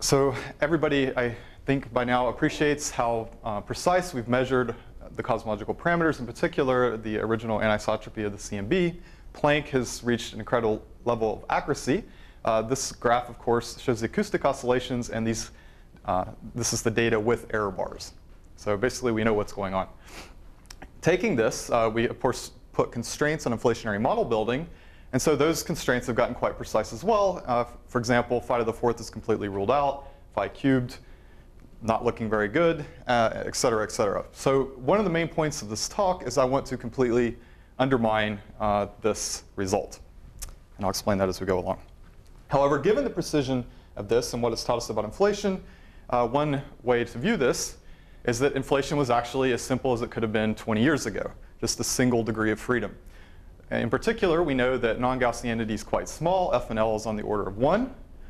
So everybody, I think by now, appreciates how precise we've measured the cosmological parameters, in particular the original anisotropy of the CMB. Planck has reached an incredible level of accuracy. This graph, of course, shows the acoustic oscillations, and this is the data with error bars. So basically, we know what's going on. Taking this, we, of course, put constraints on inflationary model building. And so those constraints have gotten quite precise as well. For example, phi to the fourth is completely ruled out, phi cubed, not looking very good, et cetera, et cetera. So one of the main points of this talk is I want to completely undermine this result. And I'll explain that as we go along. However, given the precision of this and what it's taught us about inflation, one way to view this is that inflation was actually as simple as it could have been 20 years ago, just a single degree of freedom. In particular, we know that non-Gaussianity is quite small. F and L is on the order of 1.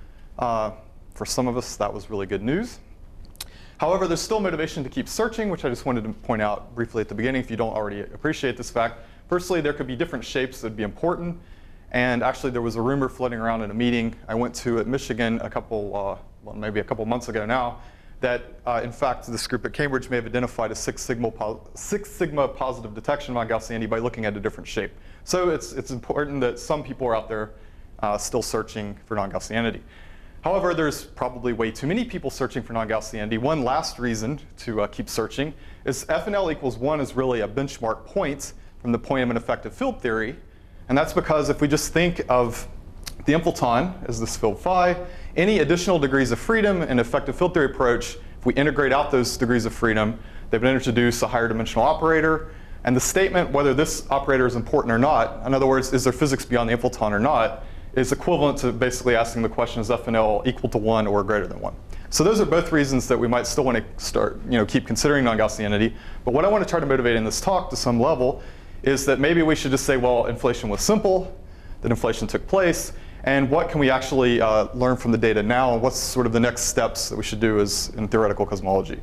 For some of us, that was really good news. However, there's still motivation to keep searching, which I just wanted to point out briefly at the beginning if you don't already appreciate this fact. Firstly, there could be different shapes that would be important. And actually, there was a rumor floating around in a meeting I went to at Michigan maybe a couple months ago now, that in fact, this group at Cambridge may have identified a 6 sigma positive detection of non-Gaussianity by looking at a different shape. So it's important that some people are out there still searching for non-Gaussianity. However, there's probably way too many people searching for non-Gaussianity. One last reason to keep searching is F and L equals 1 is really a benchmark point from the point of an effective field theory. And that's because if we just think of the inflaton as this field phi, any additional degrees of freedom in effective field theory approach, if we integrate out those degrees of freedom, they would introduce a higher dimensional operator. And the statement whether this operator is important or not, in other words, is there physics beyond the inflaton or not, is equivalent to basically asking the question, is F and L equal to 1 or greater than 1? So those are both reasons that we might still want to start, keep considering non-Gaussianity. But what I want to try to motivate in this talk to some level is that maybe we should just say, well, inflation was simple, that inflation took place, and what can we actually learn from the data now, and what's sort of the next steps that we should do in theoretical cosmology.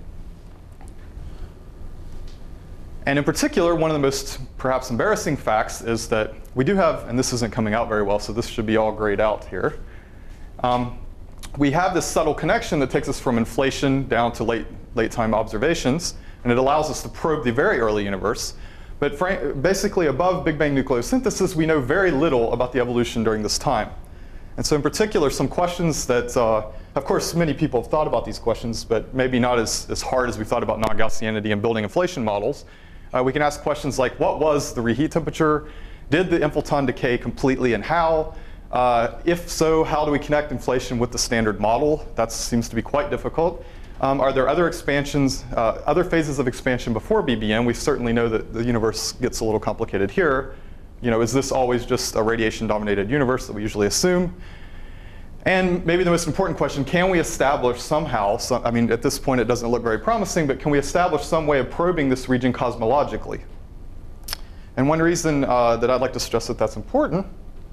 And in particular, one of the most perhaps embarrassing facts is that we do have, and this isn't coming out very well, so this should be all grayed out here. We have this subtle connection that takes us from inflation down to late time observations, and it allows us to probe the very early universe. But basically, above Big Bang nucleosynthesis, we know very little about the evolution during this time. And so in particular, some questions that, of course, many people have thought about these questions, but maybe not as hard as we thought about non-Gaussianity and building inflation models. We can ask questions like, what was the reheat temperature? Did the inflaton decay completely, and how? If so, how do we connect inflation with the standard model? That seems to be quite difficult. Are there other expansions, other phases of expansion before BBM? We certainly know that the universe gets a little complicated here. Is this always just a radiation-dominated universe that we usually assume? And maybe the most important question, can we establish somehow, at this point it doesn't look very promising, but can we establish some way of probing this region cosmologically? And one reason that I'd like to stress that that's important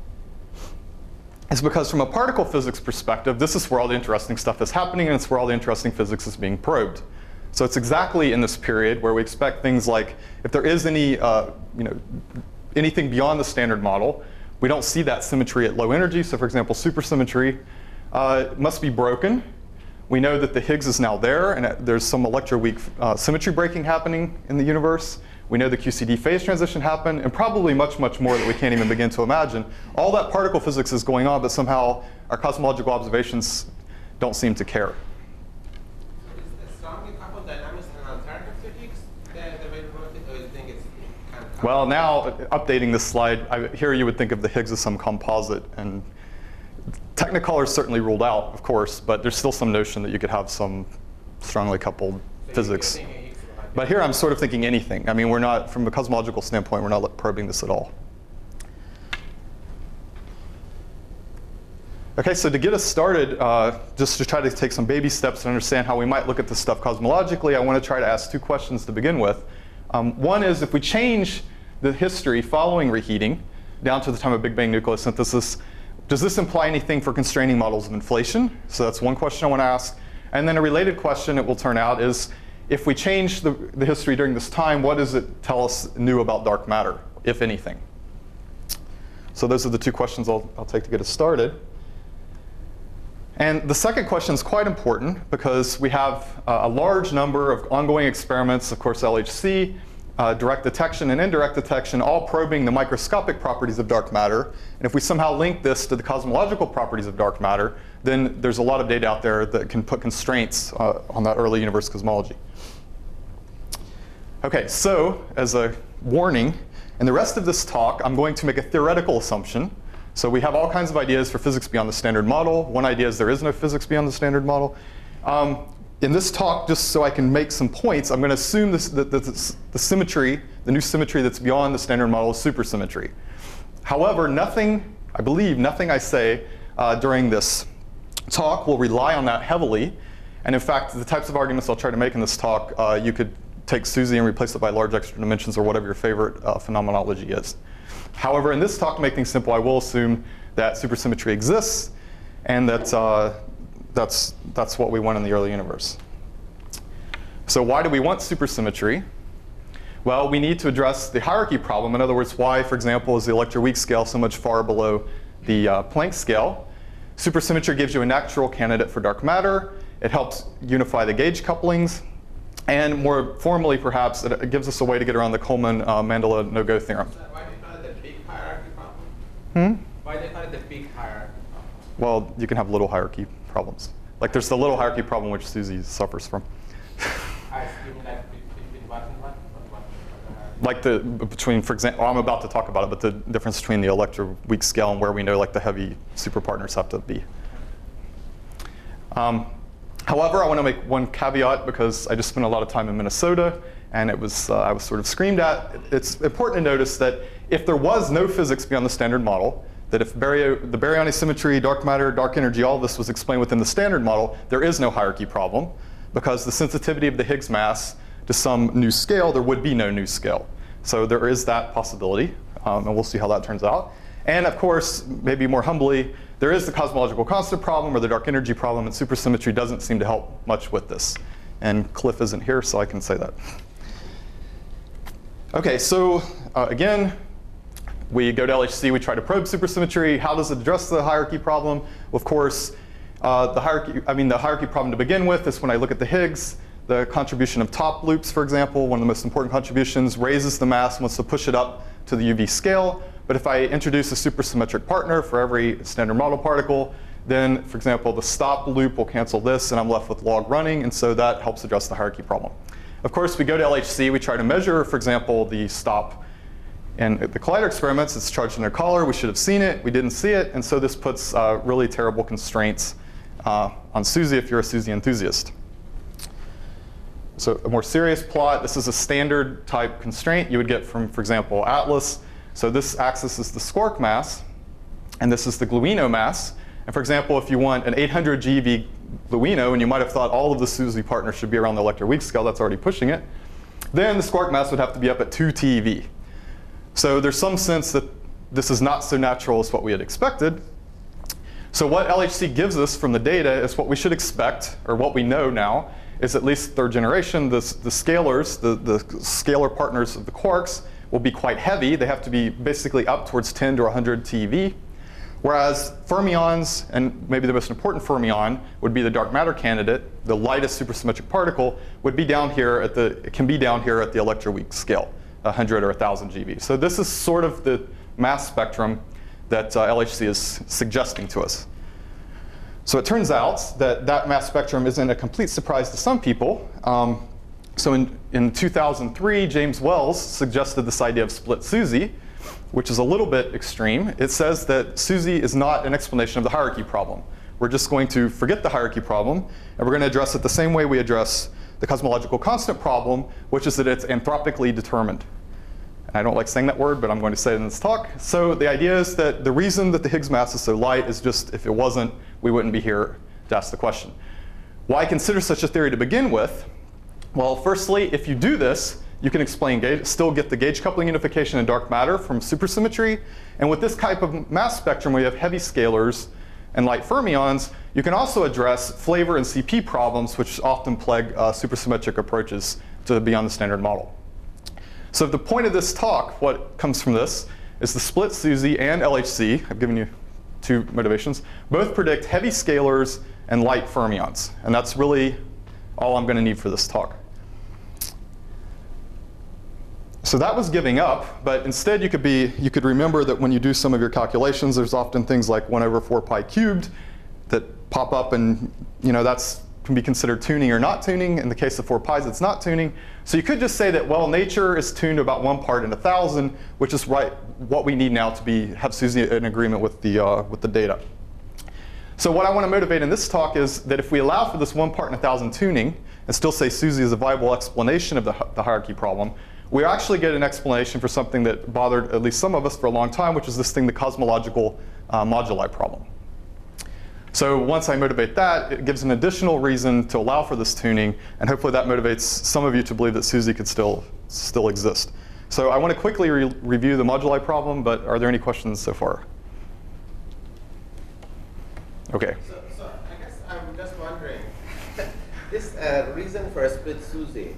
is because from a particle physics perspective, this is where all the interesting stuff is happening, and it's where all the interesting physics is being probed. So it's exactly in this period where we expect things like, if there is any, anything beyond the standard model, we don't see that symmetry at low energy. So for example, supersymmetry must be broken. We know that the Higgs is now there, and there's some electroweak symmetry breaking happening in the universe. We know the QCD phase transition happened, and probably much, much more that we can't even begin to imagine. All that particle physics is going on, but somehow our cosmological observations don't seem to care. So is the strongly coupled dynamics an alternative to Higgs, the way to wrote it, or do you think it's kind of... Well, now, updating this slide, here you would think of the Higgs as some composite. And Technicolor is certainly ruled out, of course, but there's still some notion that you could have some strongly coupled physics. But here I'm sort of thinking anything. We're not, from a cosmological standpoint, we're not probing this at all. OK, so to get us started, just to try to take some baby steps to understand how we might look at this stuff cosmologically, I want to try to ask two questions to begin with. One is, if we change the history following reheating down to the time of Big Bang nucleosynthesis, does this imply anything for constraining models of inflation? So that's one question I want to ask. And then a related question, it will turn out, is if we change the history during this time, what does it tell us new about dark matter, if anything? So those are the two questions I'll take to get us started. And the second question is quite important because we have a large number of ongoing experiments, of course LHC, direct detection and indirect detection, all probing the microscopic properties of dark matter. And if we somehow link this to the cosmological properties of dark matter, then there's a lot of data out there that can put constraints on that early universe cosmology. Okay, so as a warning, in the rest of this talk, I'm going to make a theoretical assumption. So we have all kinds of ideas for physics beyond the standard model. One idea is there is no physics beyond the standard model. In this talk, just so I can make some points, I'm going to assume the symmetry, the new symmetry that's beyond the standard model is supersymmetry. However, I believe nothing I say during this talk will rely on that heavily. And in fact, the types of arguments I'll try to make in this talk, you could take SUSY and replace it by large extra dimensions or whatever your favorite phenomenology is. However, in this talk, to make things simple, I will assume that supersymmetry exists and that that's what we want in the early universe. So why do we want supersymmetry? Well, we need to address the hierarchy problem. In other words, why, for example, is the electroweak scale so much far below the Planck scale? Supersymmetry gives you a natural candidate for dark matter. It helps unify the gauge couplings. And more formally, perhaps, it gives us a way to get around the Coleman-Mandela no-go theorem. So why do you call it the big hierarchy problem? Why do you call it the big hierarchy problem? Well, you can have little hierarchy problems. Like there's the little hierarchy problem which SUSY suffers from. I assume like between what and what? Like between, for example, I'm about to talk about it, but the difference between the electroweak scale and where we know like the heavy superpartners have to be. However, I want to make one caveat because I just spent a lot of time in Minnesota and I was sort of screamed at. It's important to notice that if there was no physics beyond the standard model, that if the baryonic symmetry, dark matter, dark energy, all of this was explained within the standard model, there is no hierarchy problem because the sensitivity of the Higgs mass to some new scale, there would be no new scale. So there is that possibility, and we'll see how that turns out. And of course, maybe more humbly, there is the cosmological constant problem or the dark energy problem, and supersymmetry doesn't seem to help much with this. And Cliff isn't here, so I can say that. Okay, so again, we go to LHC, we try to probe supersymmetry. How does it address the hierarchy problem? Well, of course, the hierarchy problem to begin with is when I look at the Higgs, the contribution of top loops, for example, one of the most important contributions, raises the mass and wants to push it up to the UV scale. But if I introduce a supersymmetric partner for every standard model particle, then, for example, the stop loop will cancel this, and I'm left with log running, and so that helps address the hierarchy problem. Of course, we go to LHC, we try to measure, for example, the stop. And the collider experiments, it's charged in their collar. We should have seen it. We didn't see it. And so this puts really terrible constraints on SUSY if you're a SUSY enthusiast. So a more serious plot, this is a standard type constraint you would get from, for example, ATLAS. So this axis is the squark mass, and this is the gluino mass. And for example, if you want an 800 GeV gluino, and you might have thought all of the SUSY partners should be around the electroweak scale, that's already pushing it, then the squark mass would have to be up at 2 TeV. So there's some sense that this is not so natural as what we had expected. So what LHC gives us from the data is what we should expect, or what we know now, is at least third generation, the scalars, the scalar partners of the quarks will be quite heavy. They have to be basically up towards 10 to 100 TeV. Whereas fermions, and maybe the most important fermion, would be the dark matter candidate, the lightest supersymmetric particle, would be down here at it can be down here at the electroweak scale, 100 or 1,000 GeV. So this is sort of the mass spectrum that LHC is suggesting to us. So it turns out that that mass spectrum isn't a complete surprise to some people. So in 2003, James Wells suggested this idea of split SUSY, which is a little bit extreme. It says that SUSY is not an explanation of the hierarchy problem. We're just going to forget the hierarchy problem, and we're going to address it the same way we address the cosmological constant problem, which is that it's anthropically determined. And I don't like saying that word, but I'm going to say it in this talk. So the idea is that the reason that the Higgs mass is so light is just if it wasn't, we wouldn't be here to ask the question. Why consider such a theory to begin with? Well, firstly, if you do this, you can still get the gauge coupling unification in dark matter from supersymmetry. And with this type of mass spectrum, we have heavy scalars and light fermions. You can also address flavor and CP problems, which often plague supersymmetric approaches to beyond the standard model. So the point of this talk, what comes from this, is the split SUSY and LHC, I've given you two motivations, both predict heavy scalars and light fermions. And that's really all I'm going to need for this talk. So that was giving up, but instead you could remember that when you do some of your calculations, there's often things like 1 over 4 pi cubed that pop up, and that's can be considered tuning or not tuning. In the case of 4 pi's, it's not tuning. So you could just say that, well, nature is tuned to about 1 part in 1,000, which is what we need now to have SUSY in agreement with the data. So what I want to motivate in this talk is that if we allow for this 1 part in 1,000 tuning and still say SUSY is a viable explanation of the hierarchy problem, we actually get an explanation for something that bothered at least some of us for a long time, which is this thing, the cosmological moduli problem. So once I motivate that, it gives an additional reason to allow for this tuning, and hopefully that motivates some of you to believe that SUSY could still exist. So I want to quickly review the moduli problem, but are there any questions so far? OK. So I guess I'm just wondering, this reason for a split SUSY,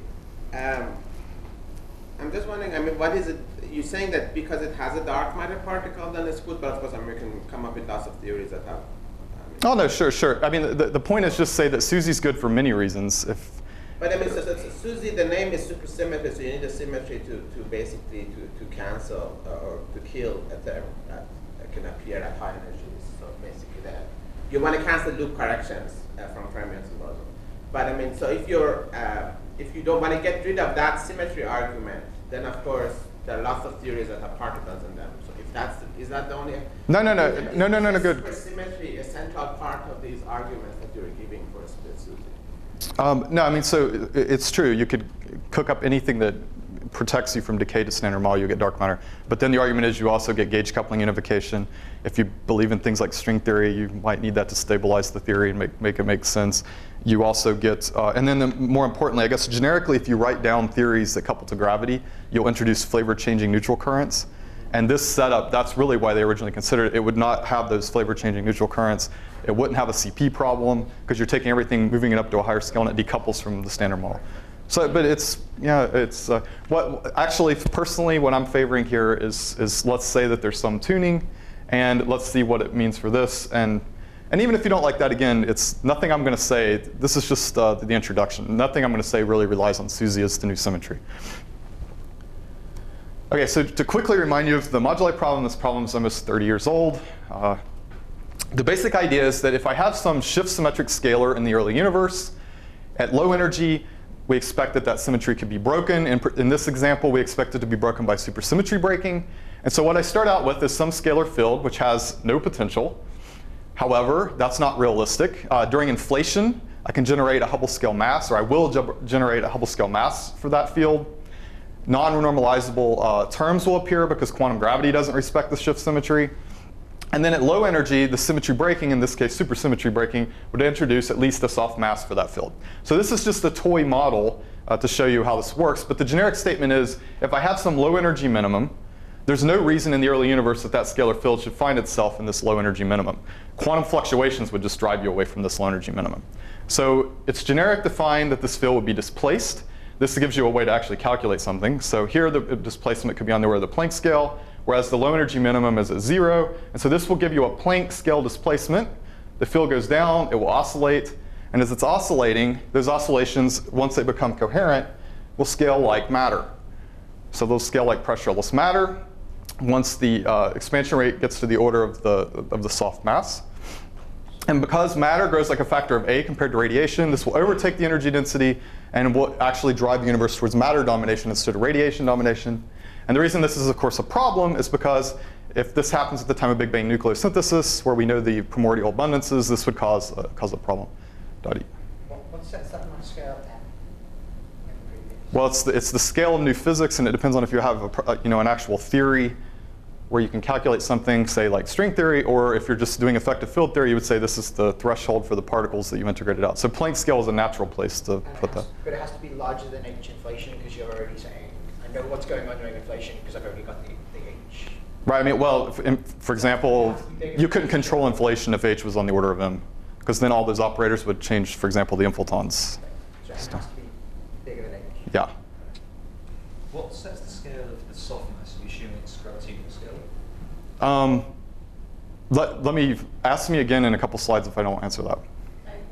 I'm just wondering, what is it? You're saying that because it has a dark matter particle, then it's good, but of course, we can come up with lots of theories that have. Oh, no, sure. I mean, the point is just say that SUSY's good for many reasons. But so SUSY, the name is supersymmetry, so you need a symmetry to basically to cancel or to kill a term that can appear at high energies. So basically that you want to cancel loop corrections from fermions and bosons. But so if you don't want to get rid of that symmetry argument, then of course there are lots of theories that have particles in them. So if is that the only? No, good. Supersymmetry a central part of these arguments that you're giving for a split SUSY? No, so it's true. You could cook up anything that protects you from decay to standard model, you get dark matter. But then the argument is you also get gauge coupling unification. If you believe in things like string theory, you might need that to stabilize the theory and make it make sense. You also get, and then more importantly, I guess generically, if you write down theories that couple to gravity, you'll introduce flavor-changing neutral currents. And this setup, that's really why they originally considered it. It would not have those flavor-changing neutral currents. It wouldn't have a CP problem, because you're taking everything, moving it up to a higher scale, and it decouples from the standard model. So, but actually, personally, what I'm favoring here is let's say that there's some tuning, and let's see what it means for this. And even if you don't like that, again, it's nothing I'm going to say. This is just the introduction. Nothing I'm going to say really relies on SUSY as the new symmetry. OK, so to quickly remind you of the moduli problem, this problem is almost 30 years old. The basic idea is that if I have some shift symmetric scalar in the early universe, at low energy, we expect that symmetry could be broken. In this example, we expect it to be broken by supersymmetry breaking. And so what I start out with is some scalar field, which has no potential. However, that's not realistic. During inflation, I can generate a Hubble scale mass, or I will generate a Hubble scale mass for that field. Non-normalizable terms will appear because quantum gravity doesn't respect the shift symmetry. And then at low energy, the symmetry breaking, in this case supersymmetry breaking, would introduce at least a soft mass for that field. So this is just a toy model to show you how this works. But the generic statement is, if I have some low energy minimum, there's no reason in the early universe that scalar field should find itself in this low energy minimum. Quantum fluctuations would just drive you away from this low energy minimum. So it's generic to find that this field would be displaced. This gives you a way to actually calculate something. So here the displacement could be on the order of the Planck scale, whereas the low energy minimum is at 0. And so this will give you a Planck scale displacement. The field goes down, it will oscillate. And as it's oscillating, those oscillations, once they become coherent, will scale like matter. So they'll scale like pressureless matter once the expansion rate gets to the order of the soft mass. And because matter grows like a factor of A compared to radiation, this will overtake the energy density and will actually drive the universe towards matter domination instead of radiation domination. And the reason this is, of course, a problem is because if this happens at the time of Big Bang nucleosynthesis, where we know the primordial abundances, this would cause a problem. What sets that mass scale then? Well, it's the scale of new physics, and it depends on if you have an actual theory where you can calculate something, say like string theory, or if you're just doing effective field theory, you would say this is the threshold for the particles that you've integrated out. So Planck scale is a natural place to put that. But it has to be larger than H inflation, because you're already saying, I know what's going on during inflation because I've already got the H. Right, I mean, well, for example, you couldn't control inflation if H was on the order of M, because then all those operators would change, for example, the inflatons. So it has to be bigger than H. Yeah. What sets the scale of the softness? Are you assuming it's gravitational scale? Let me ask me again in a couple slides if I don't answer that.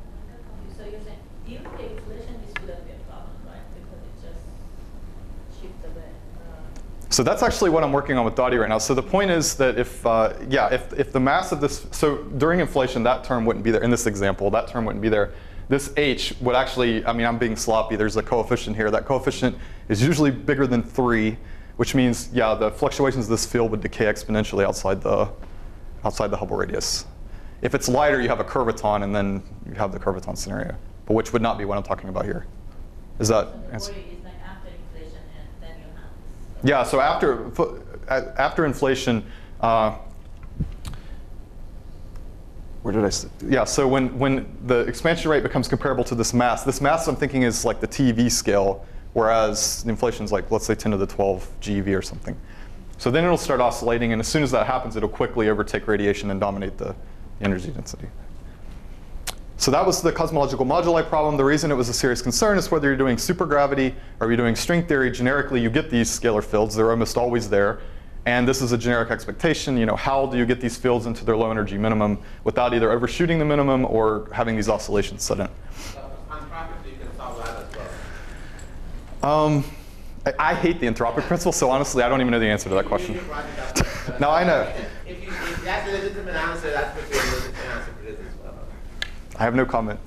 So that's actually what I'm working on with Dottie right now. So the point is that if the mass of this, so during inflation, that term wouldn't be there. In this example, that term wouldn't be there. This h would actually, I mean, I'm being sloppy. There's a coefficient here. That coefficient is usually bigger than 3, which means, yeah, the fluctuations of this field would decay exponentially outside the Hubble radius. If it's lighter, you have a curvaton, and then you have the curvaton scenario, but which would not be what I'm talking about here. Is that answer? Yeah, so after inflation, where did I say? Yeah, so when the expansion rate becomes comparable to this mass I'm thinking is like the TeV scale, whereas the inflation is like, let's say 10 to the 12 GeV or something. So then it'll start oscillating, and as soon as that happens, it'll quickly overtake radiation and dominate the energy density. So that was the cosmological moduli problem. The reason it was a serious concern is whether you're doing supergravity or you're doing string theory, generically you get these scalar fields. They're almost always there. And this is a generic expectation. You know, how do you get these fields into their low energy minimum without either overshooting the minimum or having these oscillations set in? Anthropic, you can solve that as well. I hate the anthropic principle, so honestly, I don't even know the answer to that question. No, I know. If that's a legitimate answer, that's the legitimate answer for this as well. I have no comment.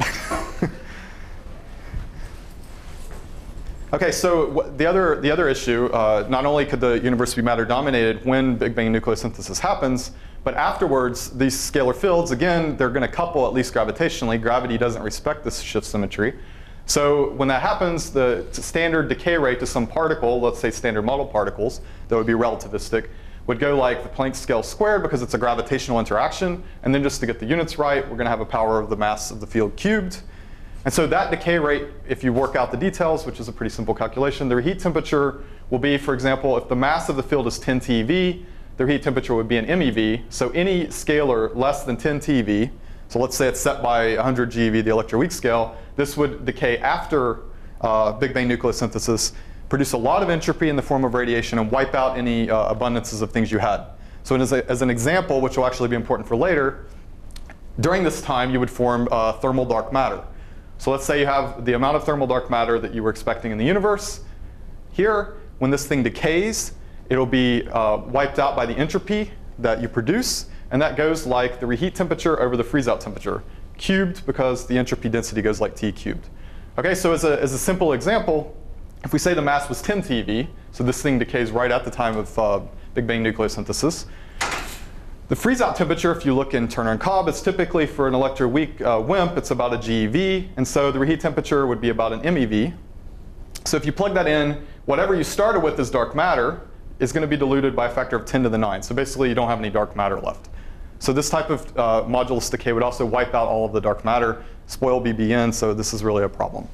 Okay, so the other issue, not only could the universe be matter dominated when Big Bang nucleosynthesis happens, but afterwards, these scalar fields, again, they're going to couple at least gravitationally. Gravity doesn't respect this shift symmetry. So when that happens, the standard decay rate to some particle, let's say standard model particles, that would be relativistic, would go like the Planck scale squared because it's a gravitational interaction. And then just to get the units right, we're going to have a power of the mass of the field cubed. And so that decay rate, if you work out the details, which is a pretty simple calculation, the heat temperature will be, for example, if the mass of the field is 10 TeV, the heat temperature would be an MeV. So any scalar less than 10 TeV, so let's say it's set by 100 GeV, the electroweak scale, this would decay after Big Bang nucleosynthesis, produce a lot of entropy in the form of radiation, and wipe out any abundances of things you had. So as an example, which will actually be important for later, during this time you would form thermal dark matter. So let's say you have the amount of thermal dark matter that you were expecting in the universe. Here, when this thing decays, it'll be wiped out by the entropy that you produce, and that goes like the reheat temperature over the freeze-out temperature, cubed because the entropy density goes like T cubed. Okay, so as a simple example, if we say the mass was 10 TeV, so this thing decays right at the time of Big Bang nucleosynthesis, the freeze-out temperature, if you look in Turner and Cobb, it's typically for an electroweak WIMP, it's about a GeV, and so the reheat temperature would be about an MeV. So if you plug that in, whatever you started with as dark matter is going to be diluted by a factor of 10 to the 9. So basically, you don't have any dark matter left. So this type of modulus decay would also wipe out all of the dark matter, spoil BBN, so this is really a problem.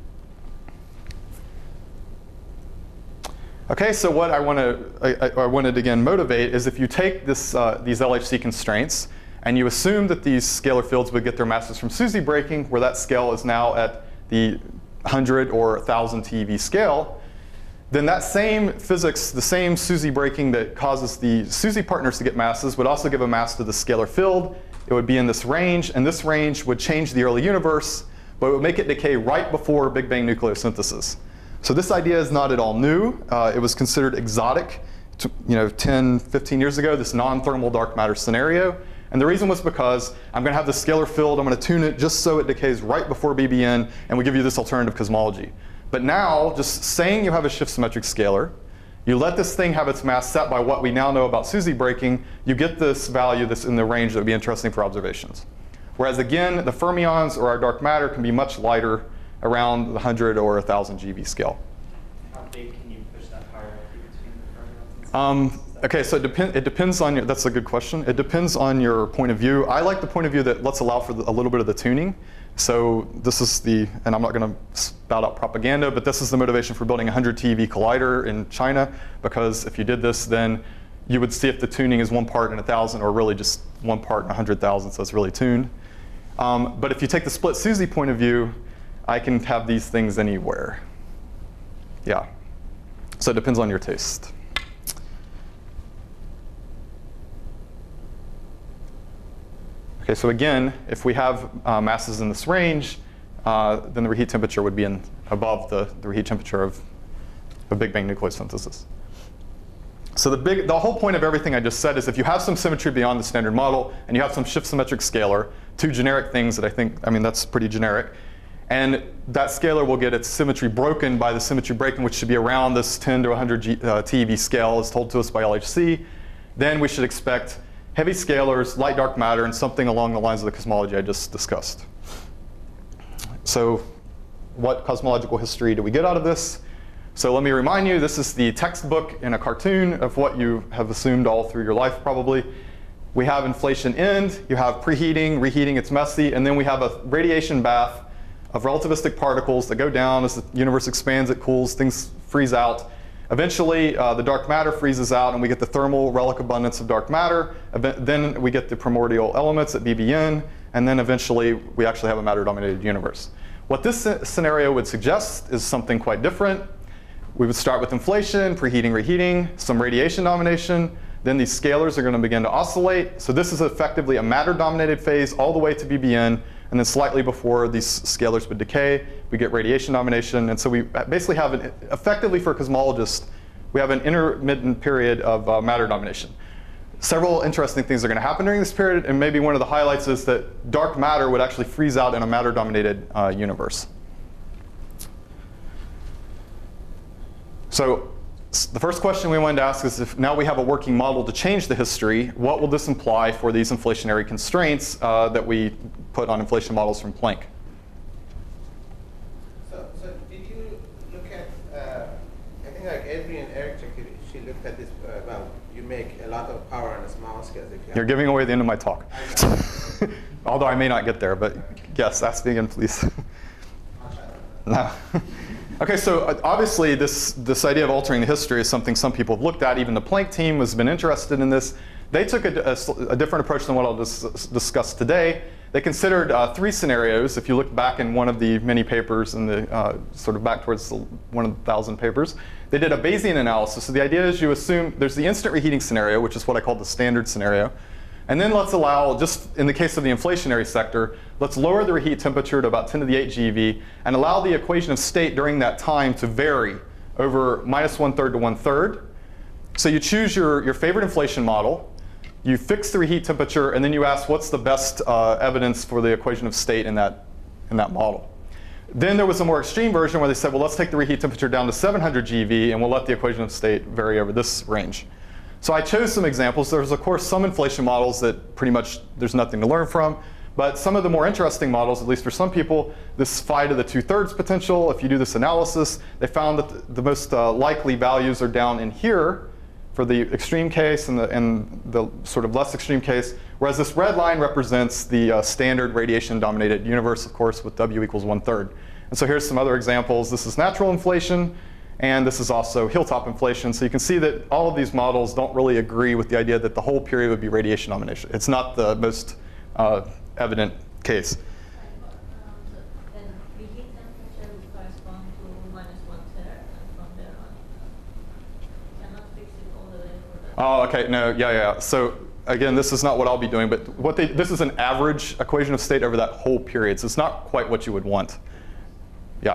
Okay, so what I wanted to again motivate is if you take this, these LHC constraints and you assume that these scalar fields would get their masses from SUSY breaking, where that scale is now at the 100 or 1,000 TeV scale, then that same physics, the same SUSY breaking that causes the SUSY partners to get masses would also give a mass to the scalar field. It would be in this range, and this range would change the early universe, but it would make it decay right before Big Bang nucleosynthesis. So this idea is not at all new. It was considered exotic 10, 15 years ago, this non-thermal dark matter scenario. And the reason was because I'm going to have the scalar field, I'm going to tune it just so it decays right before BBN, and we give you this alternative cosmology. But now, just saying you have a shift symmetric scalar, you let this thing have its mass set by what we now know about SUSY breaking, you get this value that's in the range that would be interesting for observations. Whereas again, the fermions or our dark matter can be much lighter, around the 100 or 1,000 GeV scale. How big can you push that hierarchy between the fermions? Okay, so it depends on your, that's a good question. It depends on your point of view. I like the point of view that let's allow for a little bit of the tuning. So this is the, and I'm not going to spout out propaganda, but this is the motivation for building a 100 TeV collider in China, because if you did this, then you would see if the tuning is 1 part in 1,000 or really just 1 part in 100,000, so it's really tuned. But if you take the split SUSY point of view, I can have these things anywhere. Yeah. So it depends on your taste. Okay, so again, if we have masses in this range, then the reheat temperature would be above the reheat temperature of Big Bang nucleosynthesis. So the whole point of everything I just said is if you have some symmetry beyond the standard model and you have some shift symmetric scalar, two generic things that I mean, that's pretty generic, and that scalar will get its symmetry broken by the symmetry breaking, which should be around this 10 to 100 TeV scale as told to us by LHC, then we should expect heavy scalars, light dark matter, and something along the lines of the cosmology I just discussed. So what cosmological history do we get out of this? So let me remind you, this is the textbook in a cartoon of what you have assumed all through your life probably. We have inflation end, you have preheating, reheating, it's messy, and then we have a radiation bath of relativistic particles that go down as the universe expands, it cools, things freeze out. Eventually, the dark matter freezes out and we get the thermal relic abundance of dark matter. Then we get the primordial elements at BBN, and then eventually we actually have a matter-dominated universe. What this scenario would suggest is something quite different. We would start with inflation, preheating, reheating, some radiation domination. Then these scalars are going to begin to oscillate. So this is effectively a matter-dominated phase all the way to BBN. And then slightly before these scalars would decay, we get radiation domination. And so we basically have, effectively for cosmologists, we have an intermittent period of matter domination. Several interesting things are going to happen during this period. And maybe one of the highlights is that dark matter would actually freeze out in a matter-dominated universe. So the first question we wanted to ask is if now we have a working model to change the history, what will this imply for these inflationary constraints that we put on inflation models from Planck? So did you look at, I think like Adrian Eric, she looked at this, well, you make a lot of power on a small scale. You're giving away the end of my talk. Although I may not get there, but yes, ask me again, please. No. Okay, so obviously this idea of altering the history is something some people have looked at. Even the Planck team has been interested in this. They took a different approach than what I'll discuss today. They considered three scenarios. If you look back in one of the many papers, in the sort of back towards one of the 1,000 papers, they did a Bayesian analysis. So the idea is you assume there's the instant reheating scenario, which is what I call the standard scenario. And then let's allow, just in the case of the inflationary sector, let's lower the reheat temperature to about 10 to the 8 GeV and allow the equation of state during that time to vary over -1/3 to 1/3. So you choose your favorite inflation model, you fix the reheat temperature, and then you ask what's the best evidence for the equation of state in that model. Then there was a more extreme version where they said, well, let's take the reheat temperature down to 700 GeV and we'll let the equation of state vary over this range. So I chose some examples. There's, of course, some inflation models that pretty much there's nothing to learn from. But some of the more interesting models, at least for some people, this phi to the 2/3 potential, if you do this analysis, they found that the most likely values are down in here for the extreme case and the sort of less extreme case, whereas this red line represents the standard radiation-dominated universe, of course, with W equals 1/3. And so here's some other examples. This is natural inflation. And this is also hilltop inflation. So you can see that all of these models don't really agree with the idea that the whole period would be radiation domination. It's not the most evident case. Then reheat temperature would correspond to -1/3, and from there on, cannot fix it all the way for that. Oh, okay, no, yeah. So again, this is not what I'll be doing, but this is an average equation of state over that whole period. So it's not quite what you would want. Yeah.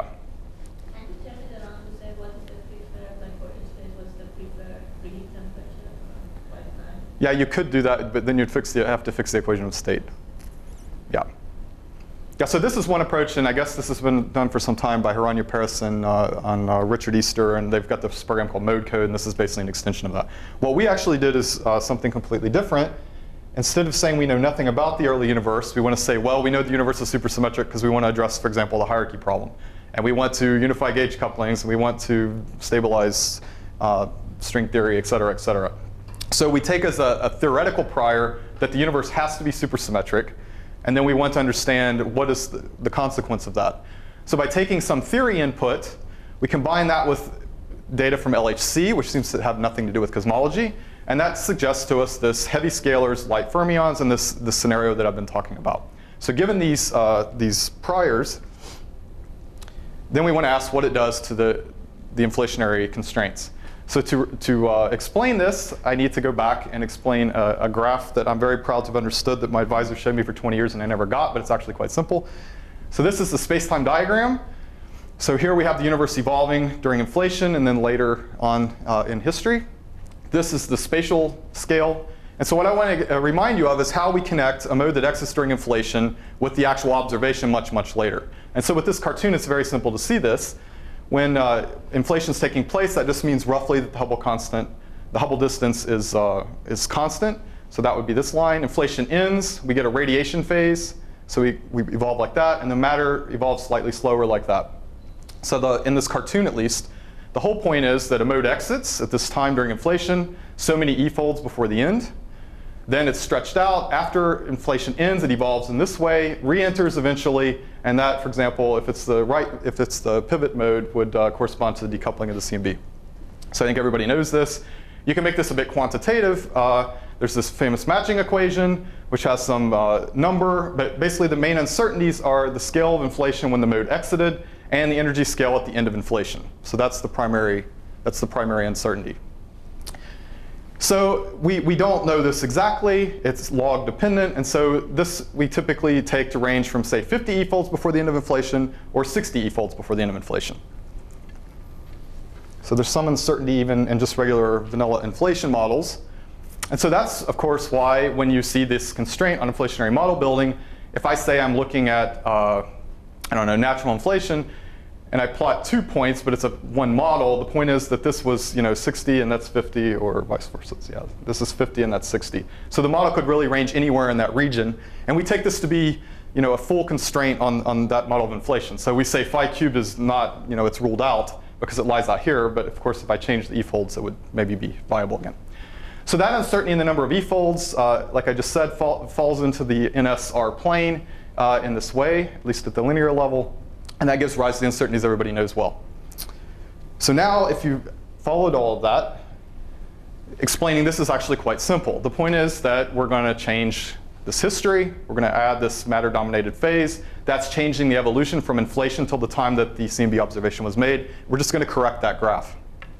Yeah, you could do that, but then you'd have to fix the equation of state. Yeah. Yeah, so this is one approach, and I guess this has been done for some time by Hironya Paris and Richard Easter, and they've got this program called Mode Code, and this is basically an extension of that. What we actually did is something completely different. Instead of saying we know nothing about the early universe, we want to say, well, we know the universe is supersymmetric because we want to address, for example, the hierarchy problem. And we want to unify gauge couplings, and we want to stabilize string theory, et cetera, et cetera. So we take as a theoretical prior that the universe has to be supersymmetric, and then we want to understand what is the consequence of that. So by taking some theory input, we combine that with data from LHC, which seems to have nothing to do with cosmology, and that suggests to us this heavy scalars, light fermions, and this scenario that I've been talking about. So given these priors, then we want to ask what it does to the inflationary constraints. So to explain this, I need to go back and explain a graph that I'm very proud to have understood that my advisor showed me for 20 years and I never got, but it's actually quite simple. So this is the space-time diagram. So here we have the universe evolving during inflation and then later on in history. This is the spatial scale. And so what I want to remind you of is how we connect a mode that exits during inflation with the actual observation much, much later. And so with this cartoon, it's very simple to see this. When inflation is taking place, that just means roughly that the Hubble distance is constant. So that would be this line. Inflation ends, we get a radiation phase. So we evolve like that, and the matter evolves slightly slower like that. So in this cartoon, at least, the whole point is that a mode exits at this time during inflation, so many e-folds before the end. Then it's stretched out. After inflation ends, it evolves in this way, re-enters eventually, and that, for example, if it's the pivot mode, would correspond to the decoupling of the CMB. So I think everybody knows this. You can make this a bit quantitative. There's this famous matching equation, which has some number, but basically the main uncertainties are the scale of inflation when the mode exited, and the energy scale at the end of inflation. So that's the primary uncertainty. So we don't know this exactly. It's log dependent. And so this we typically take to range from, say, 50 e-folds before the end of inflation or 60 e-folds before the end of inflation. So there's some uncertainty even in just regular vanilla inflation models. And so that's, of course, why when you see this constraint on inflationary model building, if I say I'm looking at, I don't know, natural inflation, and I plot 2 points, but it's one model, the point is that this was 60 and that's 50, or vice versa. Yeah, this is 50 and that's 60. So the model could really range anywhere in that region. And we take this to be a full constraint on that model of inflation. So we say phi cubed is not, it's ruled out because it lies out here. But of course, if I change the e-folds, it would maybe be viable again. So that uncertainty in the number of e-folds, like I just said, falls into the NSR plane in this way, at least at the linear level. And that gives rise to the uncertainties everybody knows well. So now, if you followed all of that, explaining this is actually quite simple. The point is that we're going to change this history. We're going to add this matter-dominated phase. That's changing the evolution from inflation till the time that the CMB observation was made. We're just going to correct that graph.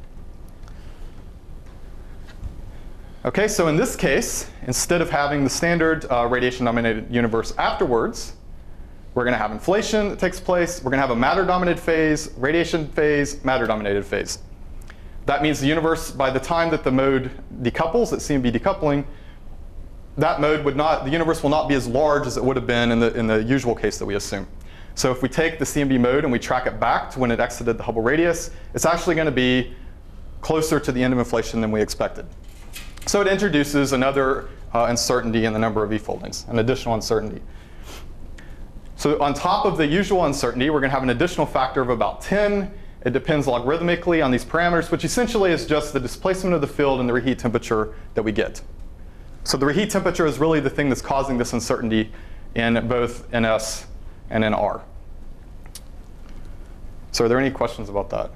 OK, so in this case, instead of having the standard radiation-dominated universe afterwards, we're going to have inflation that takes place. We're going to have a matter-dominated phase, radiation phase, matter-dominated phase. That means the universe, by the time that the mode decouples, at CMB decoupling, the universe will not be as large as it would have been in the usual case that we assume. So if we take the CMB mode and we track it back to when it exited the Hubble radius, it's actually going to be closer to the end of inflation than we expected. So it introduces another uncertainty in the number of e-foldings, an additional uncertainty. So on top of the usual uncertainty, we're going to have an additional factor of about 10. It depends logarithmically on these parameters, which essentially is just the displacement of the field and the reheat temperature that we get. So the reheat temperature is really the thing that's causing this uncertainty in both NS and in R. So are there any questions about that?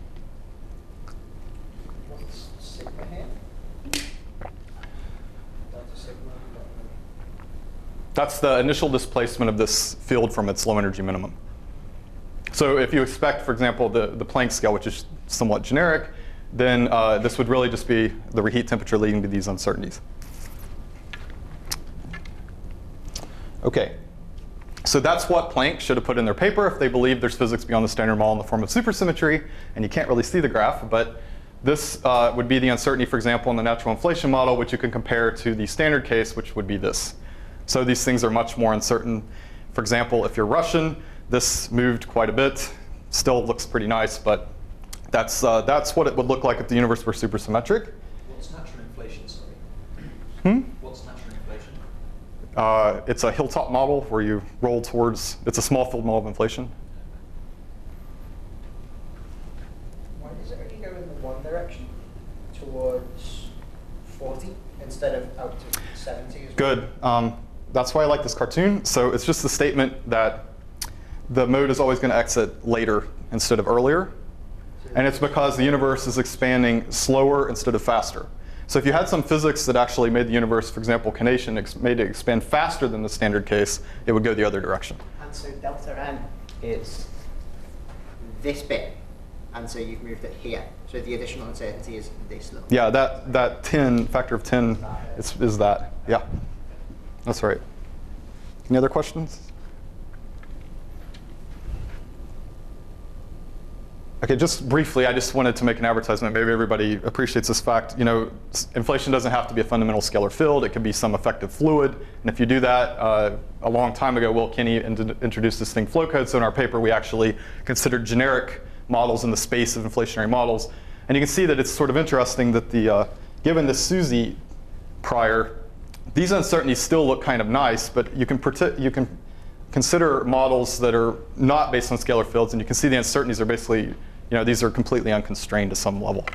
What's sigma here? Delta sigma. That's the initial displacement of this field from its low energy minimum. So if you expect, for example, the Planck scale, which is somewhat generic, then this would really just be the reheat temperature leading to these uncertainties. OK, so that's what Planck should have put in their paper if they believe there's physics beyond the standard model in the form of supersymmetry. And you can't really see the graph, but this would be the uncertainty, for example, in the natural inflation model, which you can compare to the standard case, which would be this. So these things are much more uncertain. For example, if you're Russian, this moved quite a bit. Still looks pretty nice, but that's what it would look like if the universe were supersymmetric. What's natural inflation, sorry? What's natural inflation? It's a hilltop model where you roll towards, it's a small field model of inflation. Why does it only go in the one direction, towards 40, instead of out to 70 as well? Good. That's why I like this cartoon. So it's just the statement that the mode is always going to exit later instead of earlier. And it's because the universe is expanding slower instead of faster. So if you had some physics that actually made the universe, for example, Canation, made it expand faster than the standard case, it would go the other direction. And so delta n is this bit, and so you've moved it here. So the additional uncertainty is this little. Yeah, that 10, factor of 10 is that. Yeah, that's right. Any other questions? Okay, just briefly, I just wanted to make an advertisement. Maybe everybody appreciates this fact. You know, inflation doesn't have to be a fundamental scalar field. It could be some effective fluid. And if you do that, a long time ago, Will Kinney introduced this thing, flow code. So in our paper, we actually considered generic models in the space of inflationary models. And you can see that it's sort of interesting that the given the SUSY prior, these uncertainties still look kind of nice, but you can consider models that are not based on scalar fields, and you can see the uncertainties are basically, you know, these are completely unconstrained to some level.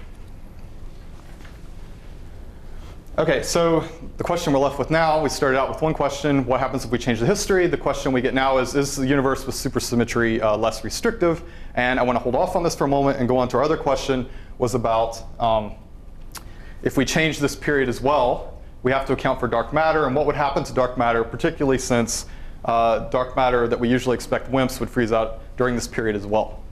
Okay, so the question we're left with now, we started out with one question: what happens if we change the history? The question we get now is the universe with supersymmetry less restrictive? And I want to hold off on this for a moment and go on to our other question, was about if we change this period as well, we have to account for dark matter, and what would happen to dark matter, particularly since dark matter that we usually expect WIMPs would freeze out during this period as well.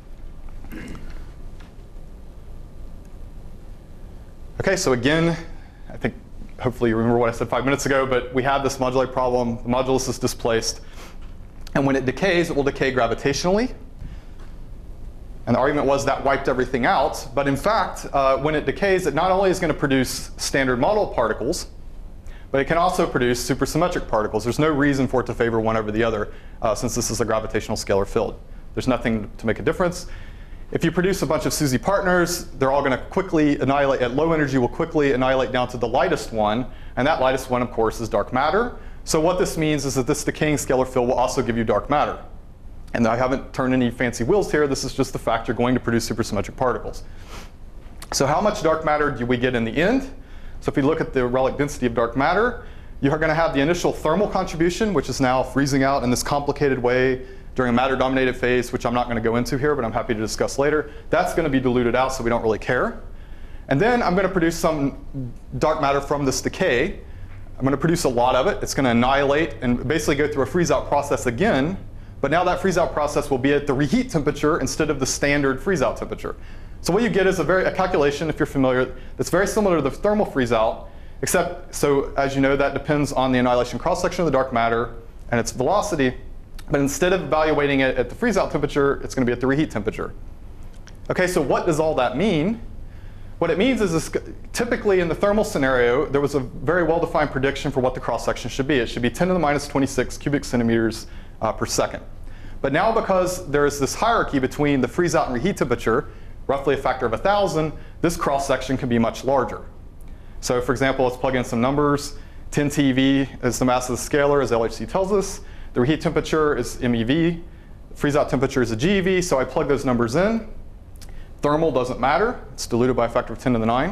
Okay, so again, I think hopefully you remember what I said 5 minutes ago, but we have this moduli problem. The modulus is displaced. And when it decays, it will decay gravitationally. And the argument was that wiped everything out. But in fact, when it decays, it not only is going to produce standard model particles, but it can also produce supersymmetric particles. There's no reason for it to favor one over the other, since this is a gravitational scalar field. There's nothing to make a difference. If you produce a bunch of SUSY partners, they're all going to quickly annihilate, at low energy will quickly annihilate down to the lightest one. And that lightest one, of course, is dark matter. So what this means is that this decaying scalar field will also give you dark matter. And I haven't turned any fancy wheels here. This is just the fact you're going to produce supersymmetric particles. So how much dark matter do we get in the end? So if we look at the relic density of dark matter, you are going to have the initial thermal contribution, which is now freezing out in this complicated way during a matter-dominated phase, which I'm not going to go into here, but I'm happy to discuss later. That's going to be diluted out, so we don't really care. And then I'm going to produce some dark matter from this decay. I'm going to produce a lot of it. It's going to annihilate and basically go through a freeze-out process again. But now that freeze-out process will be at the reheat temperature instead of the standard freeze-out temperature. So what you get is a calculation, if you're familiar, that's very similar to the thermal freeze-out, except, so as you know, that depends on the annihilation cross-section of the dark matter and its velocity. But instead of evaluating it at the freeze-out temperature, it's going to be at the reheat temperature. Okay, so what does all that mean? What it means is this, typically in the thermal scenario, there was a very well-defined prediction for what the cross-section should be. It should be 10 to the minus 26 cubic centimeters per second. But now because there is this hierarchy between the freeze-out and reheat temperature, roughly a factor of 1,000, this cross-section can be much larger. So for example, let's plug in some numbers. 10 TeV is the mass of the scalar, as LHC tells us. The reheat temperature is MeV. Freeze-out temperature is a GeV, so I plug those numbers in. Thermal doesn't matter. It's diluted by a factor of 10 to the 9.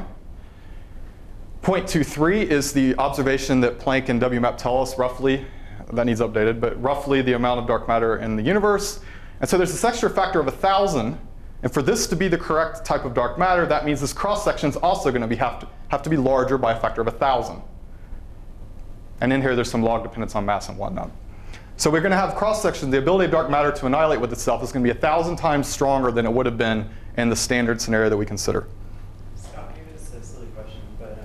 0.23 is the observation that Planck and WMAP tell us roughly. That needs updated, but roughly the amount of dark matter in the universe. And so there's this extra factor of 1,000. And for this to be the correct type of dark matter, that means this cross-section is also going to have to be larger by a factor of 1,000. And in here, there's some log dependence on mass and whatnot. So we're going to have cross-section. The ability of dark matter to annihilate with itself is going to be 1,000 times stronger than it would have been in the standard scenario that we consider. Scott, maybe this is a silly question, but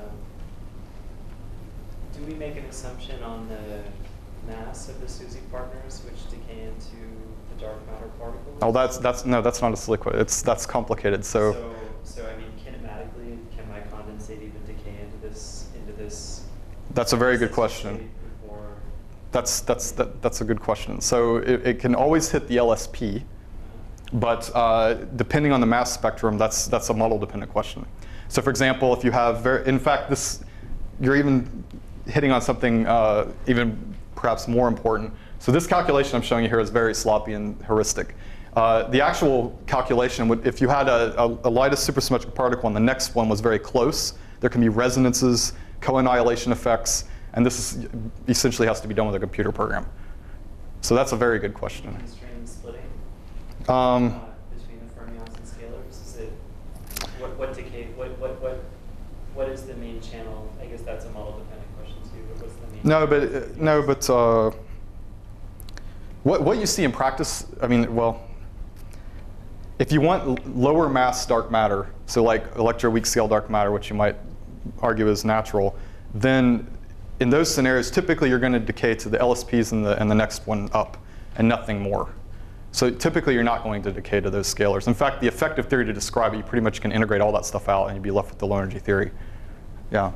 do we make an assumption on the mass of the SUSY partners which decay into the dark matter particles? Oh, that's not a silly question. That's complicated. So I mean, kinematically, can my condensate even decay into this? That's a very good question. That's a good question. So it can always hit the LSP, but depending on the mass spectrum, that's a model-dependent question. So for example, if you have in fact, you're even hitting on something even perhaps more important. So this calculation I'm showing you here is very sloppy and heuristic. The actual calculation would, if you had a lightest supersymmetric particle and the next one was very close, there can be resonances, co-annihilation effects, and this essentially has to be done with a computer program. So that's a very good question. Constrained splitting between the fermions and scalars. Is it what decay? What is the main channel? I guess that's a model-dependent question too. But what's the main? What you see in practice, I mean, well, if you want lower mass dark matter, so like electroweak scale dark matter, which you might argue is natural, then in those scenarios, typically you're going to decay to the LSPs and the next one up, and nothing more. So typically you're not going to decay to those scalars. In fact, the effective theory to describe it, you pretty much can integrate all that stuff out and you'd be left with the low energy theory. Yeah.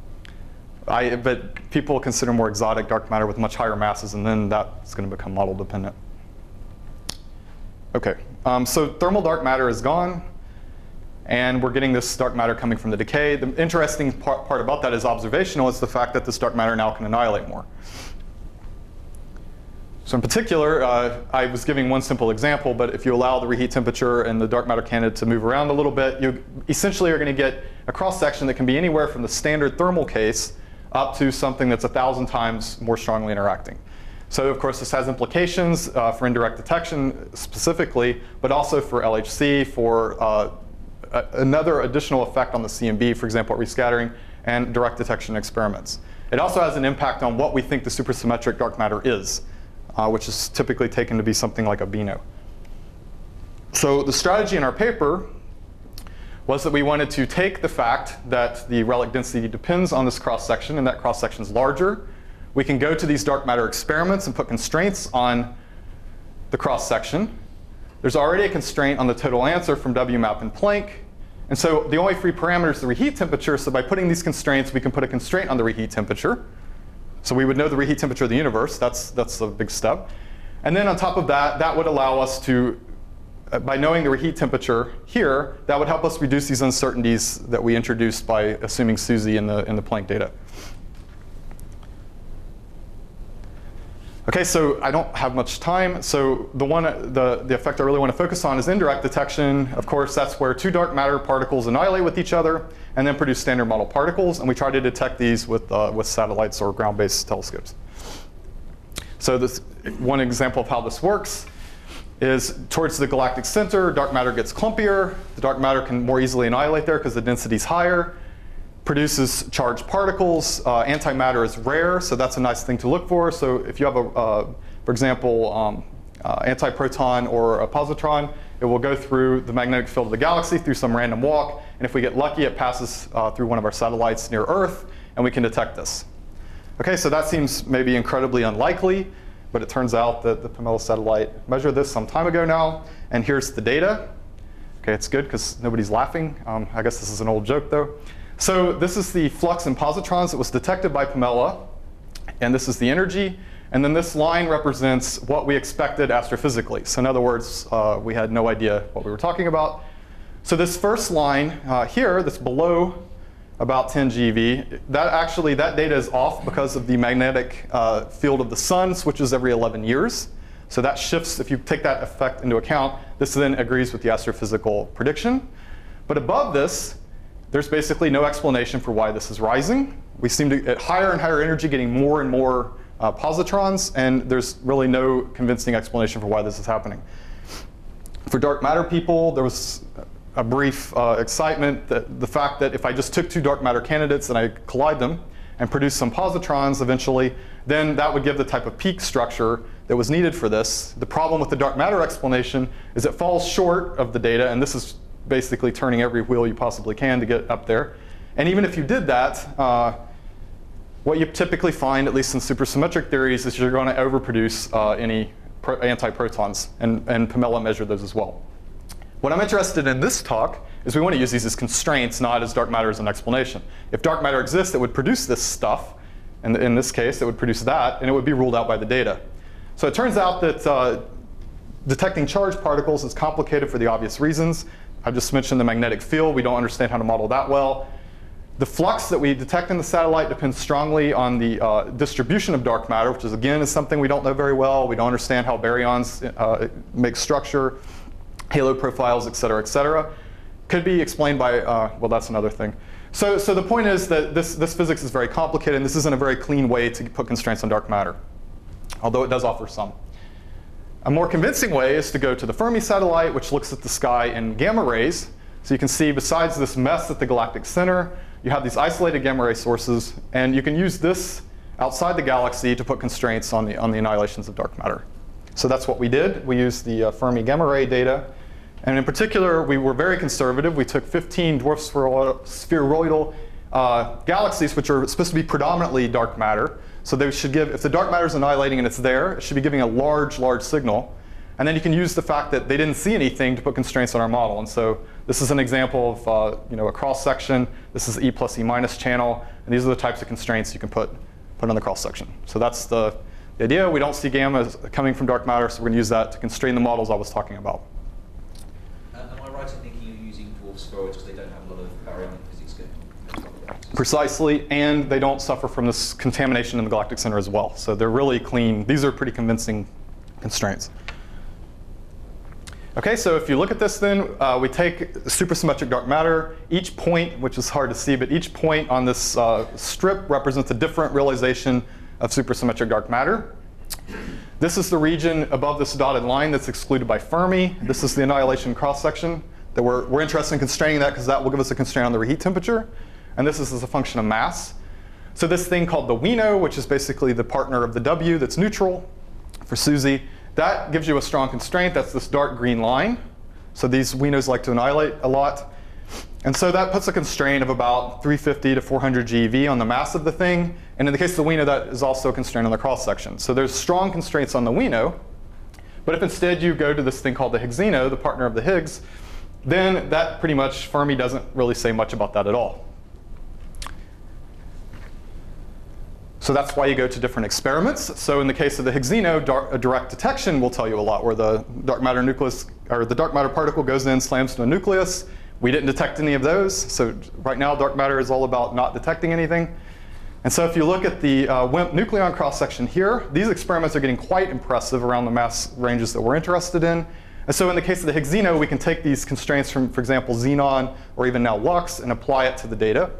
But people consider more exotic dark matter with much higher masses, and then that's going to become model dependent. Okay, so thermal dark matter is gone, and we're getting this dark matter coming from the decay. The interesting part about that is observational. It's the fact that this dark matter now can annihilate more. So in particular, I was giving one simple example, but if you allow the reheat temperature and the dark matter candidate to move around a little bit, you essentially are going to get a cross-section that can be anywhere from the standard thermal case up to something that's 1,000 times more strongly interacting. So of course this has implications for indirect detection specifically, but also for LHC, for another additional effect on the CMB, for example, at rescattering, and direct detection experiments. It also has an impact on what we think the supersymmetric dark matter is, which is typically taken to be something like a BINO. So the strategy in our paper was that we wanted to take the fact that the relic density depends on this cross-section, and that cross-section is larger. We can go to these dark matter experiments and put constraints on the cross-section. There's already a constraint on the total answer from WMAP and Planck. And so the only free parameter is the reheat temperature. So by putting these constraints, we can put a constraint on the reheat temperature. So we would know the reheat temperature of the universe. That's a big step. And then on top of that, that would allow us to, by knowing the reheat temperature here, that would help us reduce these uncertainties that we introduced by assuming SUSY in the Planck data. Okay, so I don't have much time. So the effect I really want to focus on is indirect detection. Of course, that's where two dark matter particles annihilate with each other and then produce standard model particles. And we try to detect these with satellites or ground-based telescopes. So this one example of how this works is towards the galactic center, dark matter gets clumpier. The dark matter can more easily annihilate there because the density is higher. Produces charged particles. Antimatter is rare, so that's a nice thing to look for. So if you have, for example, antiproton or a positron, it will go through the magnetic field of the galaxy through some random walk. And if we get lucky, it passes through one of our satellites near Earth, and we can detect this. Okay, so that seems maybe incredibly unlikely, but it turns out that the Pamela satellite measured this some time ago now. And here's the data. Okay, it's good because nobody's laughing. I guess this is an old joke, though. So this is the flux in positrons that was detected by Pamela, and this is the energy. And then this line represents what we expected astrophysically. So in other words, we had no idea what we were talking about. So this first line here, that's below about 10 GeV, that data is off because of the magnetic field of the sun switches every 11 years. So that shifts, if you take that effect into account, this then agrees with the astrophysical prediction. But above this, there's basically no explanation for why this is rising. We seem to, at higher and higher energy, getting more and more positrons, and there's really no convincing explanation for why this is happening. For dark matter people, there was a brief excitement that the fact that if I just took two dark matter candidates and I collide them and produce some positrons eventually, then that would give the type of peak structure that was needed for this. The problem with the dark matter explanation is it falls short of the data, and this is basically turning every wheel you possibly can to get up there. And even if you did that, what you typically find, at least in supersymmetric theories, is you're going to overproduce any antiprotons, and Pamela measured those as well. What I'm interested in this talk is we want to use these as constraints, not as dark matter as an explanation. If dark matter exists, it would produce this stuff, and in this case, it would produce that, and it would be ruled out by the data. So it turns out that detecting charged particles is complicated for the obvious reasons. I just mentioned the magnetic field. We don't understand how to model that well. The flux that we detect in the satellite depends strongly on the distribution of dark matter, which is, again, is something we don't know very well. We don't understand how baryons make structure, halo profiles, et cetera, et cetera. Could be explained by, well, that's another thing. So the point is that this physics is very complicated, and this isn't a very clean way to put constraints on dark matter, although it does offer some. A more convincing way is to go to the Fermi satellite, which looks at the sky in gamma rays. So you can see besides this mess at the galactic center, you have these isolated gamma ray sources, and you can use this outside the galaxy to put constraints on the annihilations of dark matter. So that's what we did. We used the Fermi gamma ray data. And in particular, we were very conservative. We took 15 dwarf spheroidal galaxies, which are supposed to be predominantly dark matter. So they should give, if the dark matter is annihilating and it's there, it should be giving a large, large signal. And then you can use the fact that they didn't see anything to put constraints on our model. And so this is an example of a cross section. This is E plus E minus channel. And these are the types of constraints you can put on the cross section. So that's the idea. We don't see gamma coming from dark matter, so we're going to use that to constrain the models I was talking about. Am I right in thinking you're using dwarf spheroids because they don't have a lot of baryonic physics going on? Precisely, and they don't suffer from this contamination in the galactic center as well. So they're really clean. These are pretty convincing constraints. Okay, so if you look at this then, we take supersymmetric dark matter. Each point, which is hard to see, but each point on this strip represents a different realization of supersymmetric dark matter. This is the region above this dotted line that's excluded by Fermi. This is the annihilation cross-section. That we're interested in constraining that because that will give us a constraint on the reheat temperature. And this is as a function of mass. So this thing called the Wino, which is basically the partner of the W that's neutral for SUSY, that gives you a strong constraint. That's this dark green line. So these Winos like to annihilate a lot. And so that puts a constraint of about 350 to 400 GeV on the mass of the thing. And in the case of the Wino, that is also a constraint on the cross-section. So there's strong constraints on the Wino. But if instead you go to this thing called the Higgsino, the partner of the Higgs, then that pretty much, Fermi doesn't really say much about that at all. So that's why you go to different experiments. So in the case of the Higgsino, direct detection will tell you a lot, where the dark matter nucleus, or the dark matter particle goes in, slams to a nucleus. We didn't detect any of those. So right now, dark matter is all about not detecting anything. And so if you look at the WIMP nucleon cross-section here, these experiments are getting quite impressive around the mass ranges that we're interested in. And so in the case of the Higgsino, we can take these constraints from, for example, xenon, or even now Lux, and apply it to the data.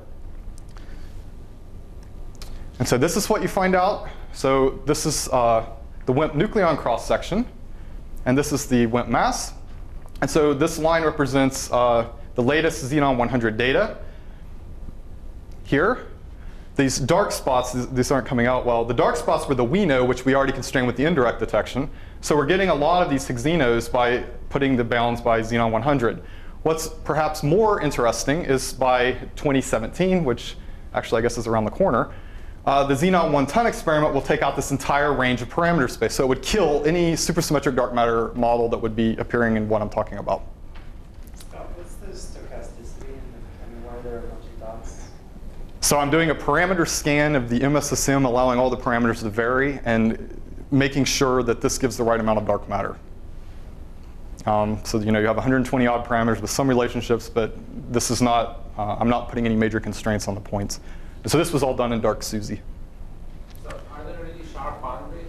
And so this is what you find out. So this is the WIMP nucleon cross-section. And this is the WIMP mass. And so this line represents the latest Xenon 100 data. Here, these dark spots, these aren't coming out well. The dark spots were the Wino, which we already constrained with the indirect detection. So we're getting a lot of these Higgsinos by putting the bounds by Xenon 100. What's perhaps more interesting is by 2017, which actually I guess is around the corner, the Xenon 1-ton experiment will take out this entire range of parameter space. So it would kill any supersymmetric dark matter model that would be appearing in what I'm talking about. What's the stochasticity and why are there a bunch of dots? So I'm doing a parameter scan of the MSSM, allowing all the parameters to vary, and making sure that this gives the right amount of dark matter. So you have 120 odd parameters with some relationships, but this is not, I'm not putting any major constraints on the points. So this was all done in dark SUSY. So are there really sharp boundaries?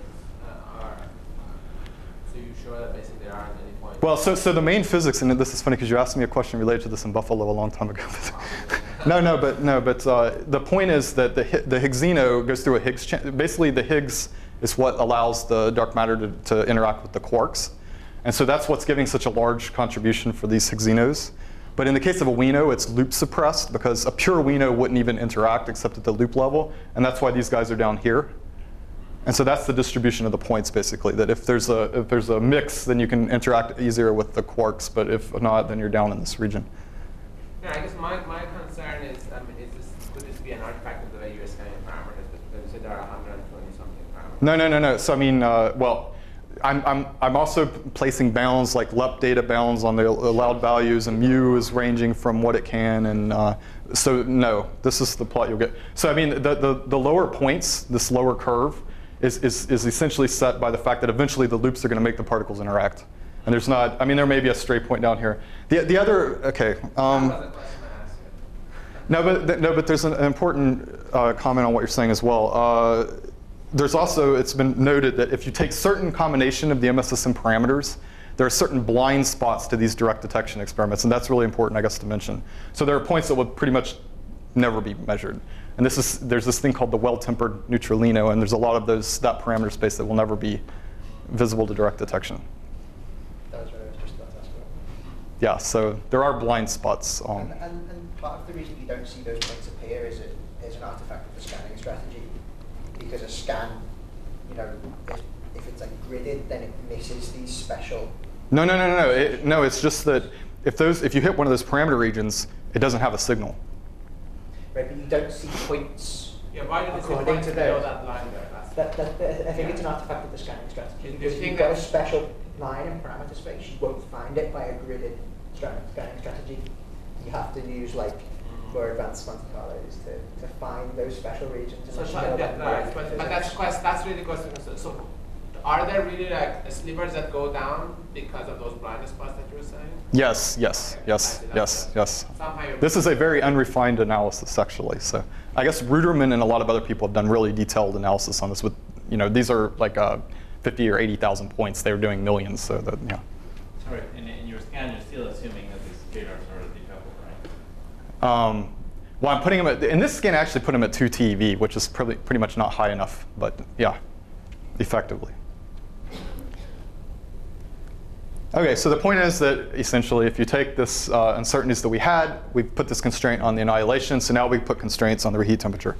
So you show that basically there aren't any points? Well, so the main physics, and this is funny because you asked me a question related to this in Buffalo a long time ago. but the point is that the Higgsino goes through a Higgs channel. Basically, the Higgs is what allows the dark matter to interact with the quarks. And so that's what's giving such a large contribution for these Higgsinos. But in the case of a Wino, it's loop suppressed because a pure Wino wouldn't even interact except at the loop level. And that's why these guys are down here. And so that's the distribution of the points, basically, that if there's a mix, then you can interact easier with the quarks. But if not, then you're down in this region. Yeah, I guess my concern is, could this be an artifact of the way you're scanning parameters? Because you said there are 120 something parameters. No. So I mean, well, I'm also placing bounds like LEP data bounds on the allowed values, and mu is ranging from what it can, and so no, this is the plot you'll get. So I mean, the lower points, this lower curve, is essentially set by the fact that eventually the loops are going to make the particles interact, and there's not. I mean, there may be a straight point down here. The other okay. No, but there's an important comment on what you're saying as well. There's also, it's been noted that if you take certain combination of the MSSM parameters, there are certain blind spots to these direct detection experiments, and that's really important, I guess, to mention. So there are points that will pretty much never be measured. And there's this thing called the well-tempered neutralino, and there's a lot of that parameter space that will never be visible to direct detection. That was what I was just about to ask about. Yeah, so there are blind spots. And part of the reason you don't see those points appear is an artifact of the scanning strategy. Because a scan, if it's like gridded, then it misses these special. No. It's just that if you hit one of those parameter regions, it doesn't have a signal. Right, but you don't see points. Yeah, why did it according to below those. that line there? I think it's an artifact of the scanning strategy. Do you Because think you've got a that- special. line in parameter space, you won't find it by a gridded scanning strategy. You have to use like more advanced Monte Carlos to find those special regions. So that's really the question. So are there really like slivers that go down because of those blind spots that you were saying? Yes. Somehow This is a very unrefined analysis, actually. So I guess Ruderman and a lot of other people have done really detailed analysis on this. With these are like 50 or 80,000 points. They were doing millions. So that All right. In your scan, you're still assuming that these K-darts are decoupled, right? Well, I'm putting them in this scan. I actually put them at 2 TeV, which is pretty much not high enough. But yeah, effectively. Okay, so the point is that essentially if you take this uncertainties that we had, we put this constraint on the annihilation, so now we put constraints on the reheat temperature.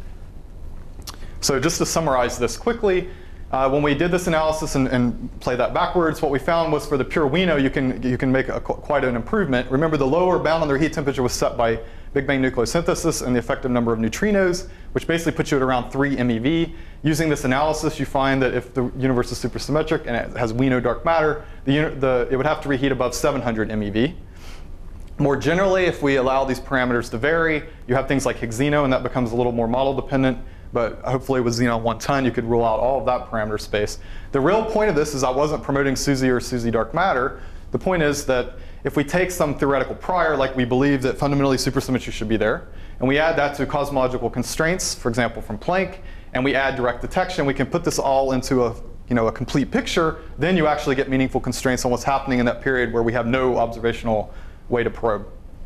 So just to summarize this quickly, when we did this analysis and play that backwards, what we found was for the pure Wino, you can make quite an improvement. Remember, the lower bound on the reheat temperature was set by Big Bang nucleosynthesis and the effective number of neutrinos, which basically puts you at around 3 MeV. Using this analysis, you find that if the universe is supersymmetric and it has Wino dark matter, it would have to reheat above 700 MeV. More generally, if we allow these parameters to vary, you have things like Higgs-Zeno, and that becomes a little more model dependent. But hopefully with Xenon 1 ton, you could rule out all of that parameter space. The real point of this is I wasn't promoting SUSY or SUSY dark matter. The point is that if we take some theoretical prior, like we believe that fundamentally supersymmetry should be there, and we add that to cosmological constraints, for example, from Planck, and we add direct detection, we can put this all into a complete picture. Then you actually get meaningful constraints on what's happening in that period where we have no observational way to probe.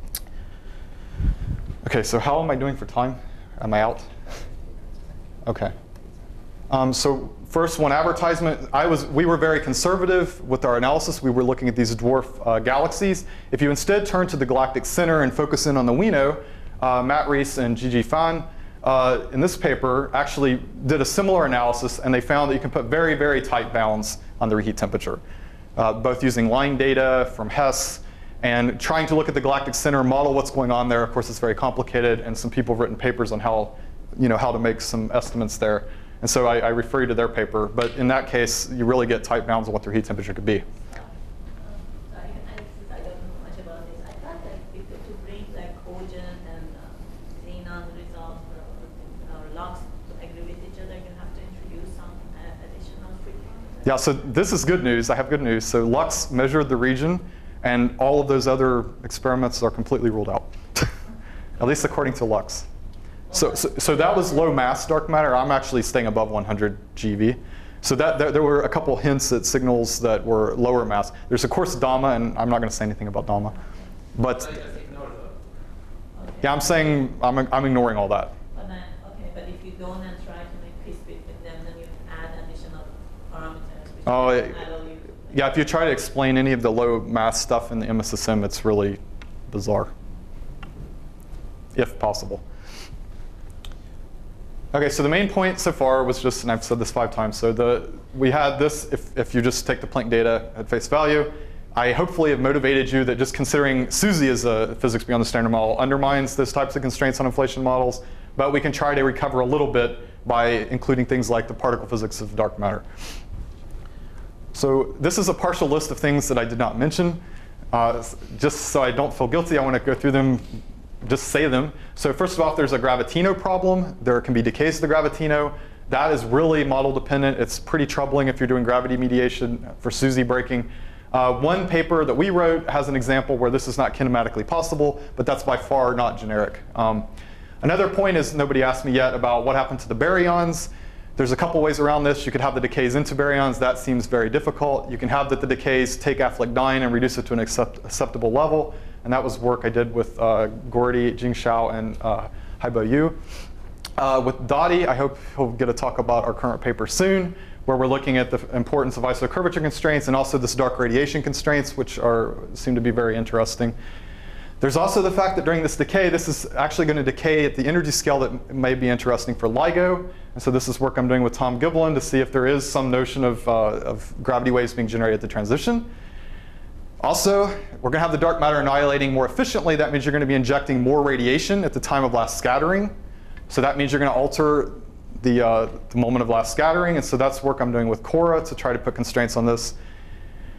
OK, so how am I doing for time? Am I out? OK. So first, one advertisement. We were very conservative with our analysis. We were looking at these dwarf galaxies. If you instead turn to the galactic center and focus in on the Wino, Matt Rees and Gigi Fan in this paper actually did a similar analysis, and they found that you can put very, very tight bounds on the reheat temperature, both using line data from Hess and trying to look at the galactic center and model what's going on there. Of course, it's very complicated, and some people have written papers on how to make some estimates there. And so I refer you to their paper. But in that case, you really get tight bounds on what their heat temperature could be. Sorry, since I don't know much about this, I thought that to bring like Cogen and Xenon results or logs to agree with each other, you have to introduce some additional frequency. Yeah, so this is good news. I have good news. So Lux measured the region, and all of those other experiments are completely ruled out, at least according to Lux. So that was low mass dark matter. I'm actually staying above 100 GeV. So there were a couple hints at signals that were lower mass. There's of course DAMA, and I'm not going to say anything about DAMA. But yeah, I'm saying I'm ignoring all that. But then, okay, but if you don't and try to make peace between them, then you add additional parameters. Yeah, if you try to explain any of the low mass stuff in the MSSM, it's really bizarre, if possible. OK, so the main point so far was just, and I've said this 5 times, so we had this, if you just take the Planck data at face value, I hopefully have motivated you that just considering SUSY as a physics beyond the standard model undermines those types of constraints on inflation models, but we can try to recover a little bit by including things like the particle physics of dark matter. So this is a partial list of things that I did not mention. Just so I don't feel guilty, I want to go through them, just say them. So first of all, there's a gravitino problem. There can be decays of the gravitino. That is really model dependent. It's pretty troubling if you're doing gravity mediation for SUSY breaking. One paper that we wrote has an example where this is not kinematically possible, but that's by far not generic. Another point is nobody asked me yet about what happened to the baryons. There's a couple ways around this. You could have the decays into baryons. That seems very difficult. You can have that the decays take Affleck-Dine and reduce it to an acceptable level. And that was work I did with Gordy, Jing Shao, and Haibo Yu. With Dottie, I hope he'll get a talk about our current paper soon, where we're looking at the importance of isocurvature constraints and also this dark radiation constraints, which seem to be very interesting. There's also the fact that during this decay, this is actually going to decay at the energy scale that may be interesting for LIGO. And so this is work I'm doing with Tom Giblin to see if there is some notion of gravity waves being generated at the transition. Also, we're going to have the dark matter annihilating more efficiently. That means you're going to be injecting more radiation at the time of last scattering. So that means you're going to alter the moment of last scattering. And so that's work I'm doing with Cora to try to put constraints on this.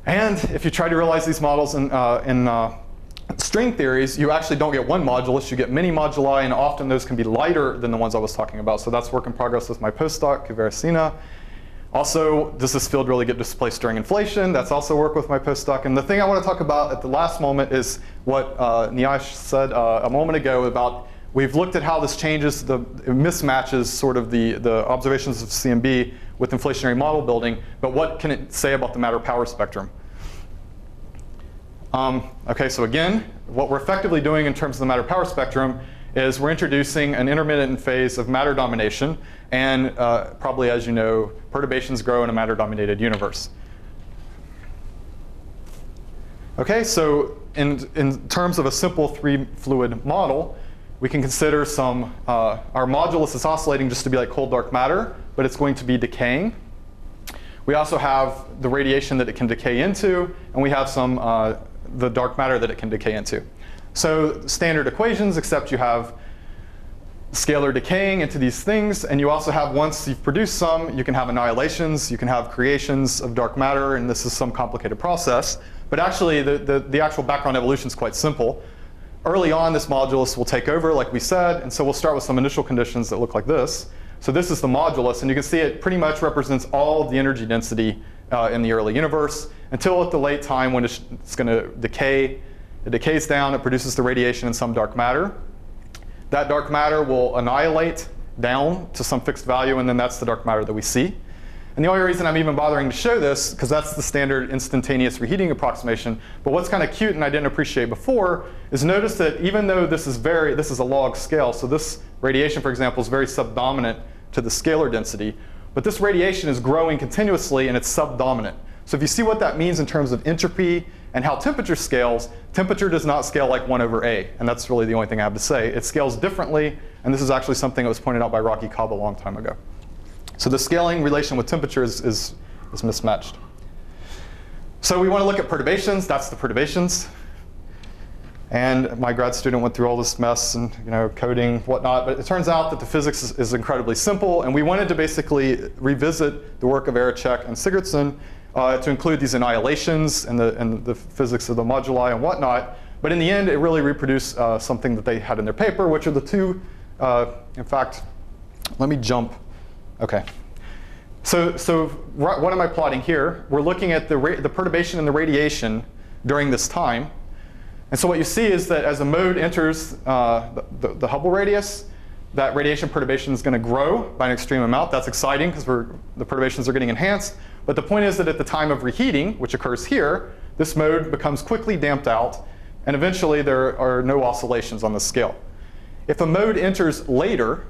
And if you try to realize these models in string theories, you actually don't get one modulus, you get many moduli, and often those can be lighter than the ones I was talking about. So that's work in progress with my postdoc, Kuvarasina. Also, does this field really get displaced during inflation? That's also work with my postdoc. And the thing I want to talk about at the last moment is what Nyash said a moment ago about we've looked at how this changes, it mismatches sort of the observations of CMB with inflationary model building, but what can it say about the matter power spectrum? Okay, so again, what we're effectively doing in terms of the matter power spectrum is we're introducing an intermittent phase of matter domination, and probably, as you know, perturbations grow in a matter-dominated universe. Okay, so in terms of a simple three-fluid model, we can consider some, our modulus is oscillating just to be like cold dark matter, but it's going to be decaying. We also have the radiation that it can decay into, and we have some the dark matter that it can decay into. So standard equations, except you have scalar decaying into these things, and you also have, once you've produced some, you can have annihilations, you can have creations of dark matter, and this is some complicated process. But actually, the actual background evolution is quite simple. Early on, this modulus will take over, like we said, and so we'll start with some initial conditions that look like this. So this is the modulus, and you can see it pretty much represents all of the energy density in the early universe, until at the late time when it's going to decay. It decays down, it produces the radiation in some dark matter. That dark matter will annihilate down to some fixed value, and then that's the dark matter that we see. And the only reason I'm even bothering to show this, because that's the standard instantaneous reheating approximation, but what's kind of cute and I didn't appreciate before is notice that even though this is a log scale, so this radiation, for example, is very subdominant to the scalar density, but this radiation is growing continuously and it's subdominant. So if you see what that means in terms of entropy and how temperature scales, temperature does not scale like 1 over A, and that's really the only thing I have to say. It scales differently, and this is actually something that was pointed out by Rocky Cobb a long time ago. So the scaling relation with temperature is mismatched. So we want to look at perturbations. That's the perturbations. And my grad student went through all this mess and coding, whatnot. But it turns out that the physics is incredibly simple. And we wanted to basically revisit the work of Erichek and Sigurdsson to include these annihilations and the physics of the moduli and whatnot. But in the end, it really reproduced something that they had in their paper, which are the two, in fact, let me jump. OK. So what am I plotting here? We're looking at the perturbation and the radiation during this time. And so what you see is that as a mode enters the Hubble radius, that radiation perturbation is going to grow by an extreme amount. That's exciting because the perturbations are getting enhanced. But the point is that at the time of reheating, which occurs here, this mode becomes quickly damped out. And eventually, there are no oscillations on the scale. If a mode enters later,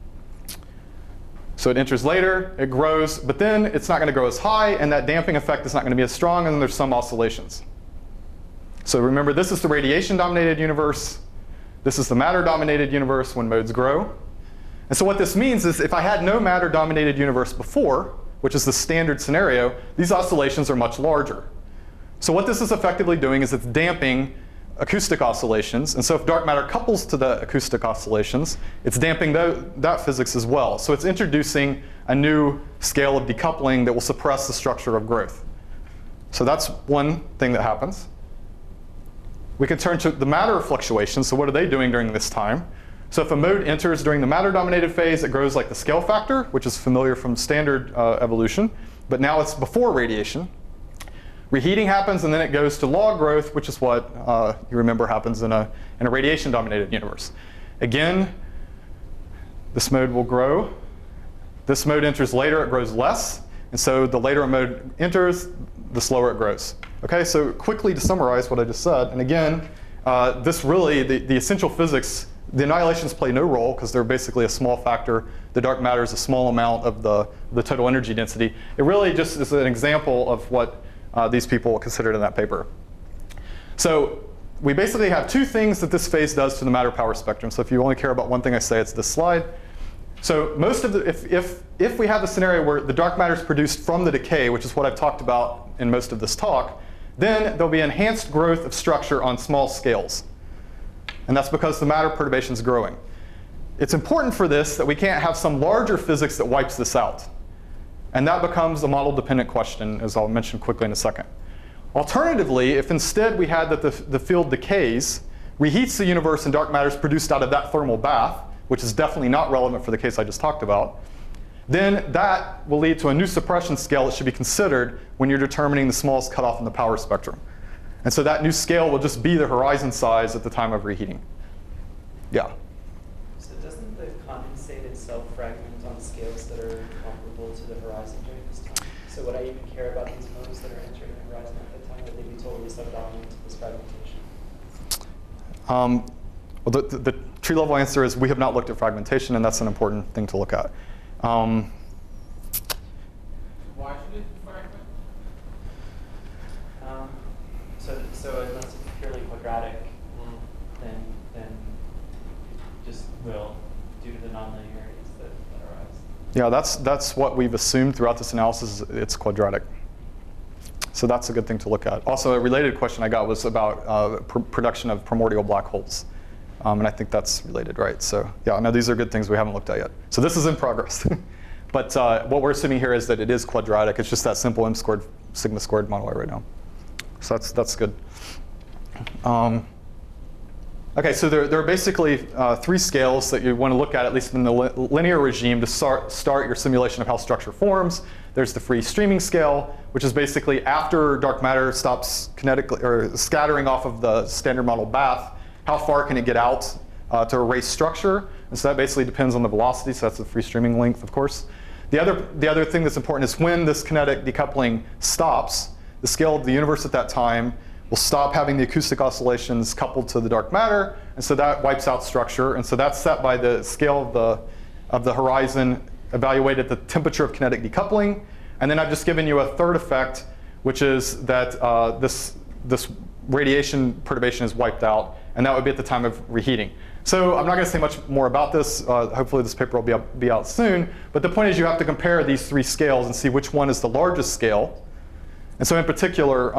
so it enters later, it grows, but then it's not going to grow as high, and that damping effect is not going to be as strong, and then there's some oscillations. So remember, this is the radiation-dominated universe. This is the matter-dominated universe when modes grow. And so what this means is if I had no matter-dominated universe before, which is the standard scenario, these oscillations are much larger. So what this is effectively doing is it's damping acoustic oscillations. And so if dark matter couples to the acoustic oscillations, it's damping that physics as well. So it's introducing a new scale of decoupling that will suppress the structure of growth. So that's one thing that happens. We can turn to the matter fluctuations. So what are they doing during this time? So if a mode enters during the matter-dominated phase, it grows like the scale factor, which is familiar from standard evolution. But now it's before radiation. Reheating happens, and then it goes to log growth, which is what you remember happens in a radiation-dominated universe. Again, this mode will grow. This mode enters later, it grows less. And so the later a mode enters, the slower it grows. OK, so quickly to summarize what I just said, and again, this really, the essential physics, the annihilations play no role because they're basically a small factor. The dark matter is a small amount of the total energy density. It really just is an example of what these people considered in that paper. So we basically have two things that this phase does to the matter power spectrum. So if you only care about one thing I say, it's this slide. So most of the, if we have a scenario where the dark matter is produced from the decay, which is what I've talked about in most of this talk, then there'll be enhanced growth of structure on small scales. And that's because the matter perturbation is growing. It's important for this that we can't have some larger physics that wipes this out. And that becomes a model-dependent question, as I'll mention quickly in a second. Alternatively, if instead we had that the field decays, reheats the universe, and dark matter is produced out of that thermal bath, which is definitely not relevant for the case I just talked about, then that will lead to a new suppression scale that should be considered when you're determining the smallest cutoff in the power spectrum. And so that new scale will just be the horizon size at the time of reheating. Yeah? So doesn't the condensate itself fragment on scales that are comparable to the horizon during this time? So would I even care about these modes that are entering the horizon at that time? Would they be totally subdominant to this fragmentation? Well, the tree level answer is we have not looked at fragmentation, and that's an important thing to look at. Why should it fragment? So unless it's purely quadratic, then it just will, due to the nonlinearities that arise. Yeah, that's what we've assumed throughout this analysis. It's quadratic. So that's a good thing to look at. Also, a related question I got was about production of primordial black holes. And I think that's related, right? So yeah, no, these are good things we haven't looked at yet. So this is in progress. But what we're assuming here is that it is quadratic. It's just that simple m squared sigma squared model right now. So that's good. OK, so there are basically 3 scales that you want to look at least in the linear regime, to start your simulation of how structure forms. There's the free streaming scale, which is basically after dark matter stops kinetically or scattering off of the standard model bath, how far can it get out to erase structure? And so that basically depends on the velocity. So that's the free streaming length, of course. The other thing that's important is when this kinetic decoupling stops, the scale of the universe at that time will stop having the acoustic oscillations coupled to the dark matter. And so that wipes out structure. And so that's set by the scale of the horizon evaluated at the temperature of kinetic decoupling. And then I've just given you a third effect, which is that this radiation perturbation is wiped out. And that would be at the time of reheating. So I'm not going to say much more about this. Hopefully this paper will be out soon. But the point is you have to compare these 3 scales and see which one is the largest scale. And so in particular,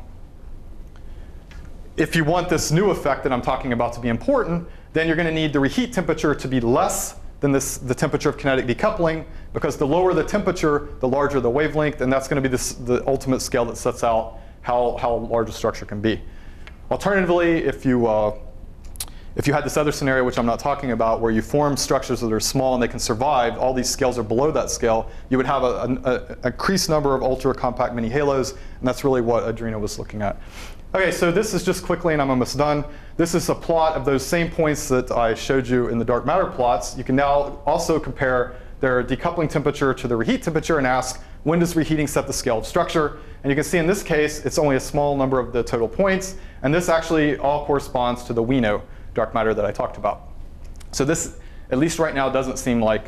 if you want this new effect that I'm talking about to be important, then you're going to need the reheat temperature to be less than the temperature of kinetic decoupling, because the lower the temperature, the larger the wavelength, and that's going to be the ultimate scale that sets out how large a structure can be. Alternatively, if you had this other scenario, which I'm not talking about, where you form structures that are small and they can survive, all these scales are below that scale, you would have an increased number of ultra-compact mini-halos, and that's really what Adrena was looking at. OK, so this is just quickly, and I'm almost done. This is a plot of those same points that I showed you in the dark matter plots. You can now also compare their decoupling temperature to the reheat temperature and ask, when does reheating set the scale of structure? And you can see in this case, it's only a small number of the total points. And this actually all corresponds to the WINO dark matter that I talked about. So this, at least right now, doesn't seem like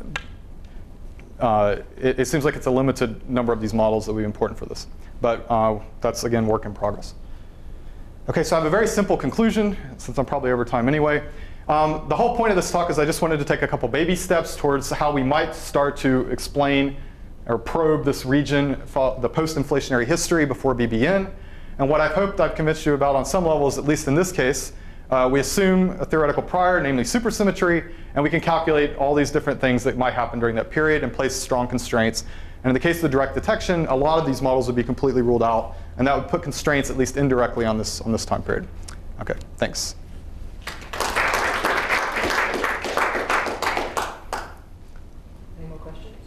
it seems like it's a limited number of these models that would be important for this. But that's, again, work in progress. OK, so I have a very simple conclusion, since I'm probably over time anyway. The whole point of this talk is I just wanted to take a couple baby steps towards how we might start to explain or probe this region, the post-inflationary history before BBN. And what I've hoped I've convinced you about on some levels, at least in this case, we assume a theoretical prior, namely supersymmetry, and we can calculate all these different things that might happen during that period and place strong constraints. And in the case of the direct detection, a lot of these models would be completely ruled out, and that would put constraints, at least indirectly, on this time period. OK, thanks. Any more questions?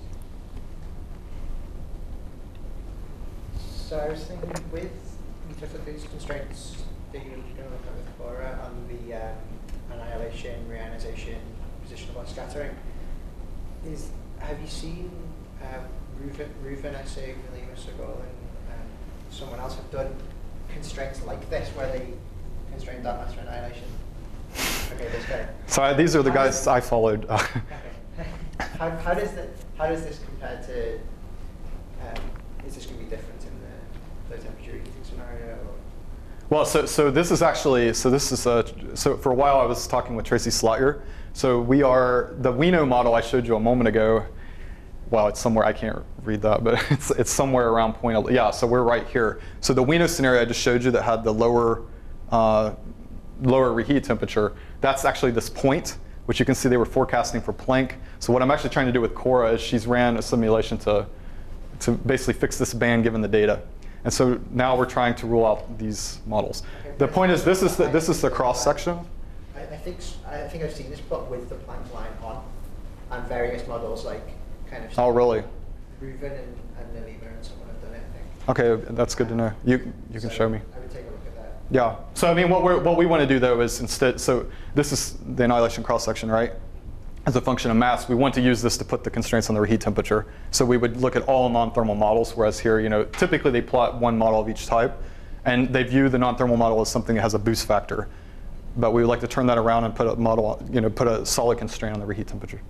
So I was thinking, with these constraints that you're going to look at with Cora on the annihilation, reionization, positional scattering, have you seen Reuven, Essig, Malema, Segol, and someone else have done constraints like this, where they constrain dark matter annihilation? OK, this guy. So these are the guys I followed. Okay. How does this compare to? Is this going to be different in the low temperature reheating scenario? Or? Well, so this is actually so for a while I was talking with Tracy Slotyer. So we are the WINO model I showed you a moment ago. Well, it's somewhere, I can't read that, but it's somewhere around point. Yeah, so we're right here. So the WINO scenario I just showed you that had the lower reheat temperature, that's actually this point, which you can see they were forecasting for Planck. So what I'm actually trying to do with Cora is she's ran a simulation to basically fix this band given the data. And so now we're trying to rule out these models. Okay, The point is, this is the cross section. I think I've seen this, but with the Planck line on, and various models like kind of. Oh, really? Reuven and Nalima and someone have done it, I think. Okay, that's good to know. You can So show me. I would take a look at that. Yeah. So I mean, what we want to do though is instead, so this is the annihilation cross section, right? As a function of mass, we want to use this to put the constraints on the reheat temperature. So we would look at all non-thermal models, whereas here, typically they plot one model of each type, and they view the non-thermal model as something that has a boost factor. But we would like to turn that around and put a model, put a solid constraint on the reheat temperature.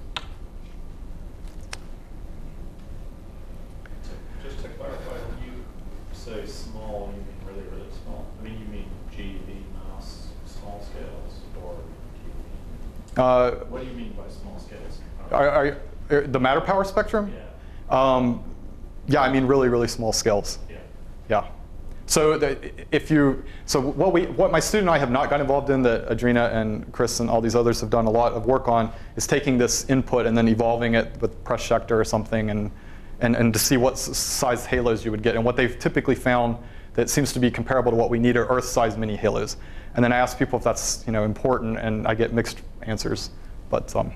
Just to clarify, when you say small, you mean really, really small? I mean, you mean GeV mass small scales, or what do you mean by small scales? The matter power spectrum? Yeah. Yeah, I mean really, really small scales. Yeah. Yeah. So what my student and I have not got involved in, that Adrina and Chris and all these others have done a lot of work on, is taking this input and then evolving it with press sector or something, and to see what size halos you would get. And what they've typically found that seems to be comparable to what we need are Earth-sized mini halos. And then I ask people if that's important, and I get mixed answers. But So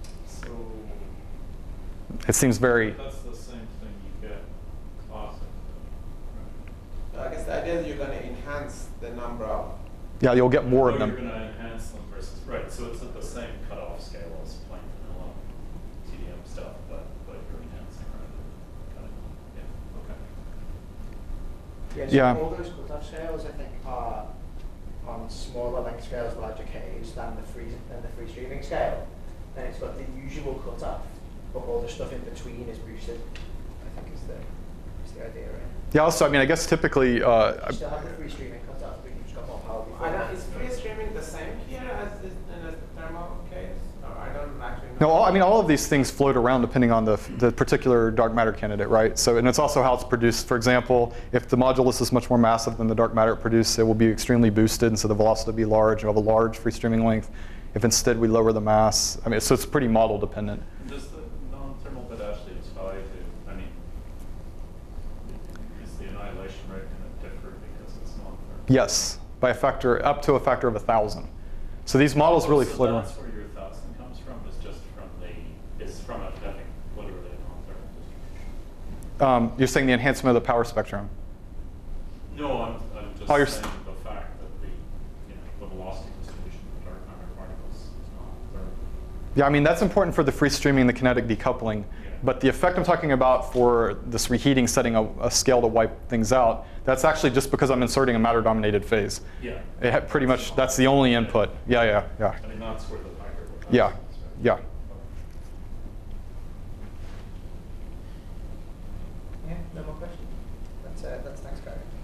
it seems very. that's the same thing you get classic. So I guess the idea is you're going to enhance the number of. Yeah, you'll get more Oh, of them. you're going to enhance them versus, right, so it's at the same cutoff scale as plain vanilla TDM stuff, but you're enhancing rather than cutting them. Yeah, okay. Yeah, so Yeah. all those cutoff scales, I think, are on smaller length scales, larger Ks than the free streaming scale. And it's got the usual cutoff, but all the stuff in between is boosted, I think is the idea, right? Yeah, also, I mean, I guess typically, You still have the free streaming cutoff, but you've just got more power before. Is free streaming the same here as in the thermal case? Or I don't actually know. no, I mean, all of these things float around depending on the particular dark matter candidate, right? So, and it's also how it's produced. For example, if the modulus is much more massive than the dark matter it produced, it will be extremely boosted, and so the velocity will be large. You'll have a large free streaming length. If instead we lower the mass, I mean, so it's pretty model dependent. Does the non-thermal bit actually tie to, I mean, is the annihilation rate going to differ because it's non-thermal? Yes, by a factor, up to a factor of 1,000. So these models really so float around. that's where your 1,000 comes from, is just from I think, literally a non-thermal distribution. You're saying the enhancement of the power spectrum. No, I'm just Oh, you're saying the fact that the velocity distribution of dark matter particles is not thermal. Yeah, I mean, that's important for the free streaming and the kinetic decoupling. Yeah. But the effect I'm talking about for this reheating, setting a scale to wipe things out, that's actually just because I'm inserting a matter-dominated phase. Yeah. It pretty much, that's the only input. Yeah. I mean, that's where the factor would Yeah, happen, so- yeah. Yeah, no more questions. That's thanks, Gary.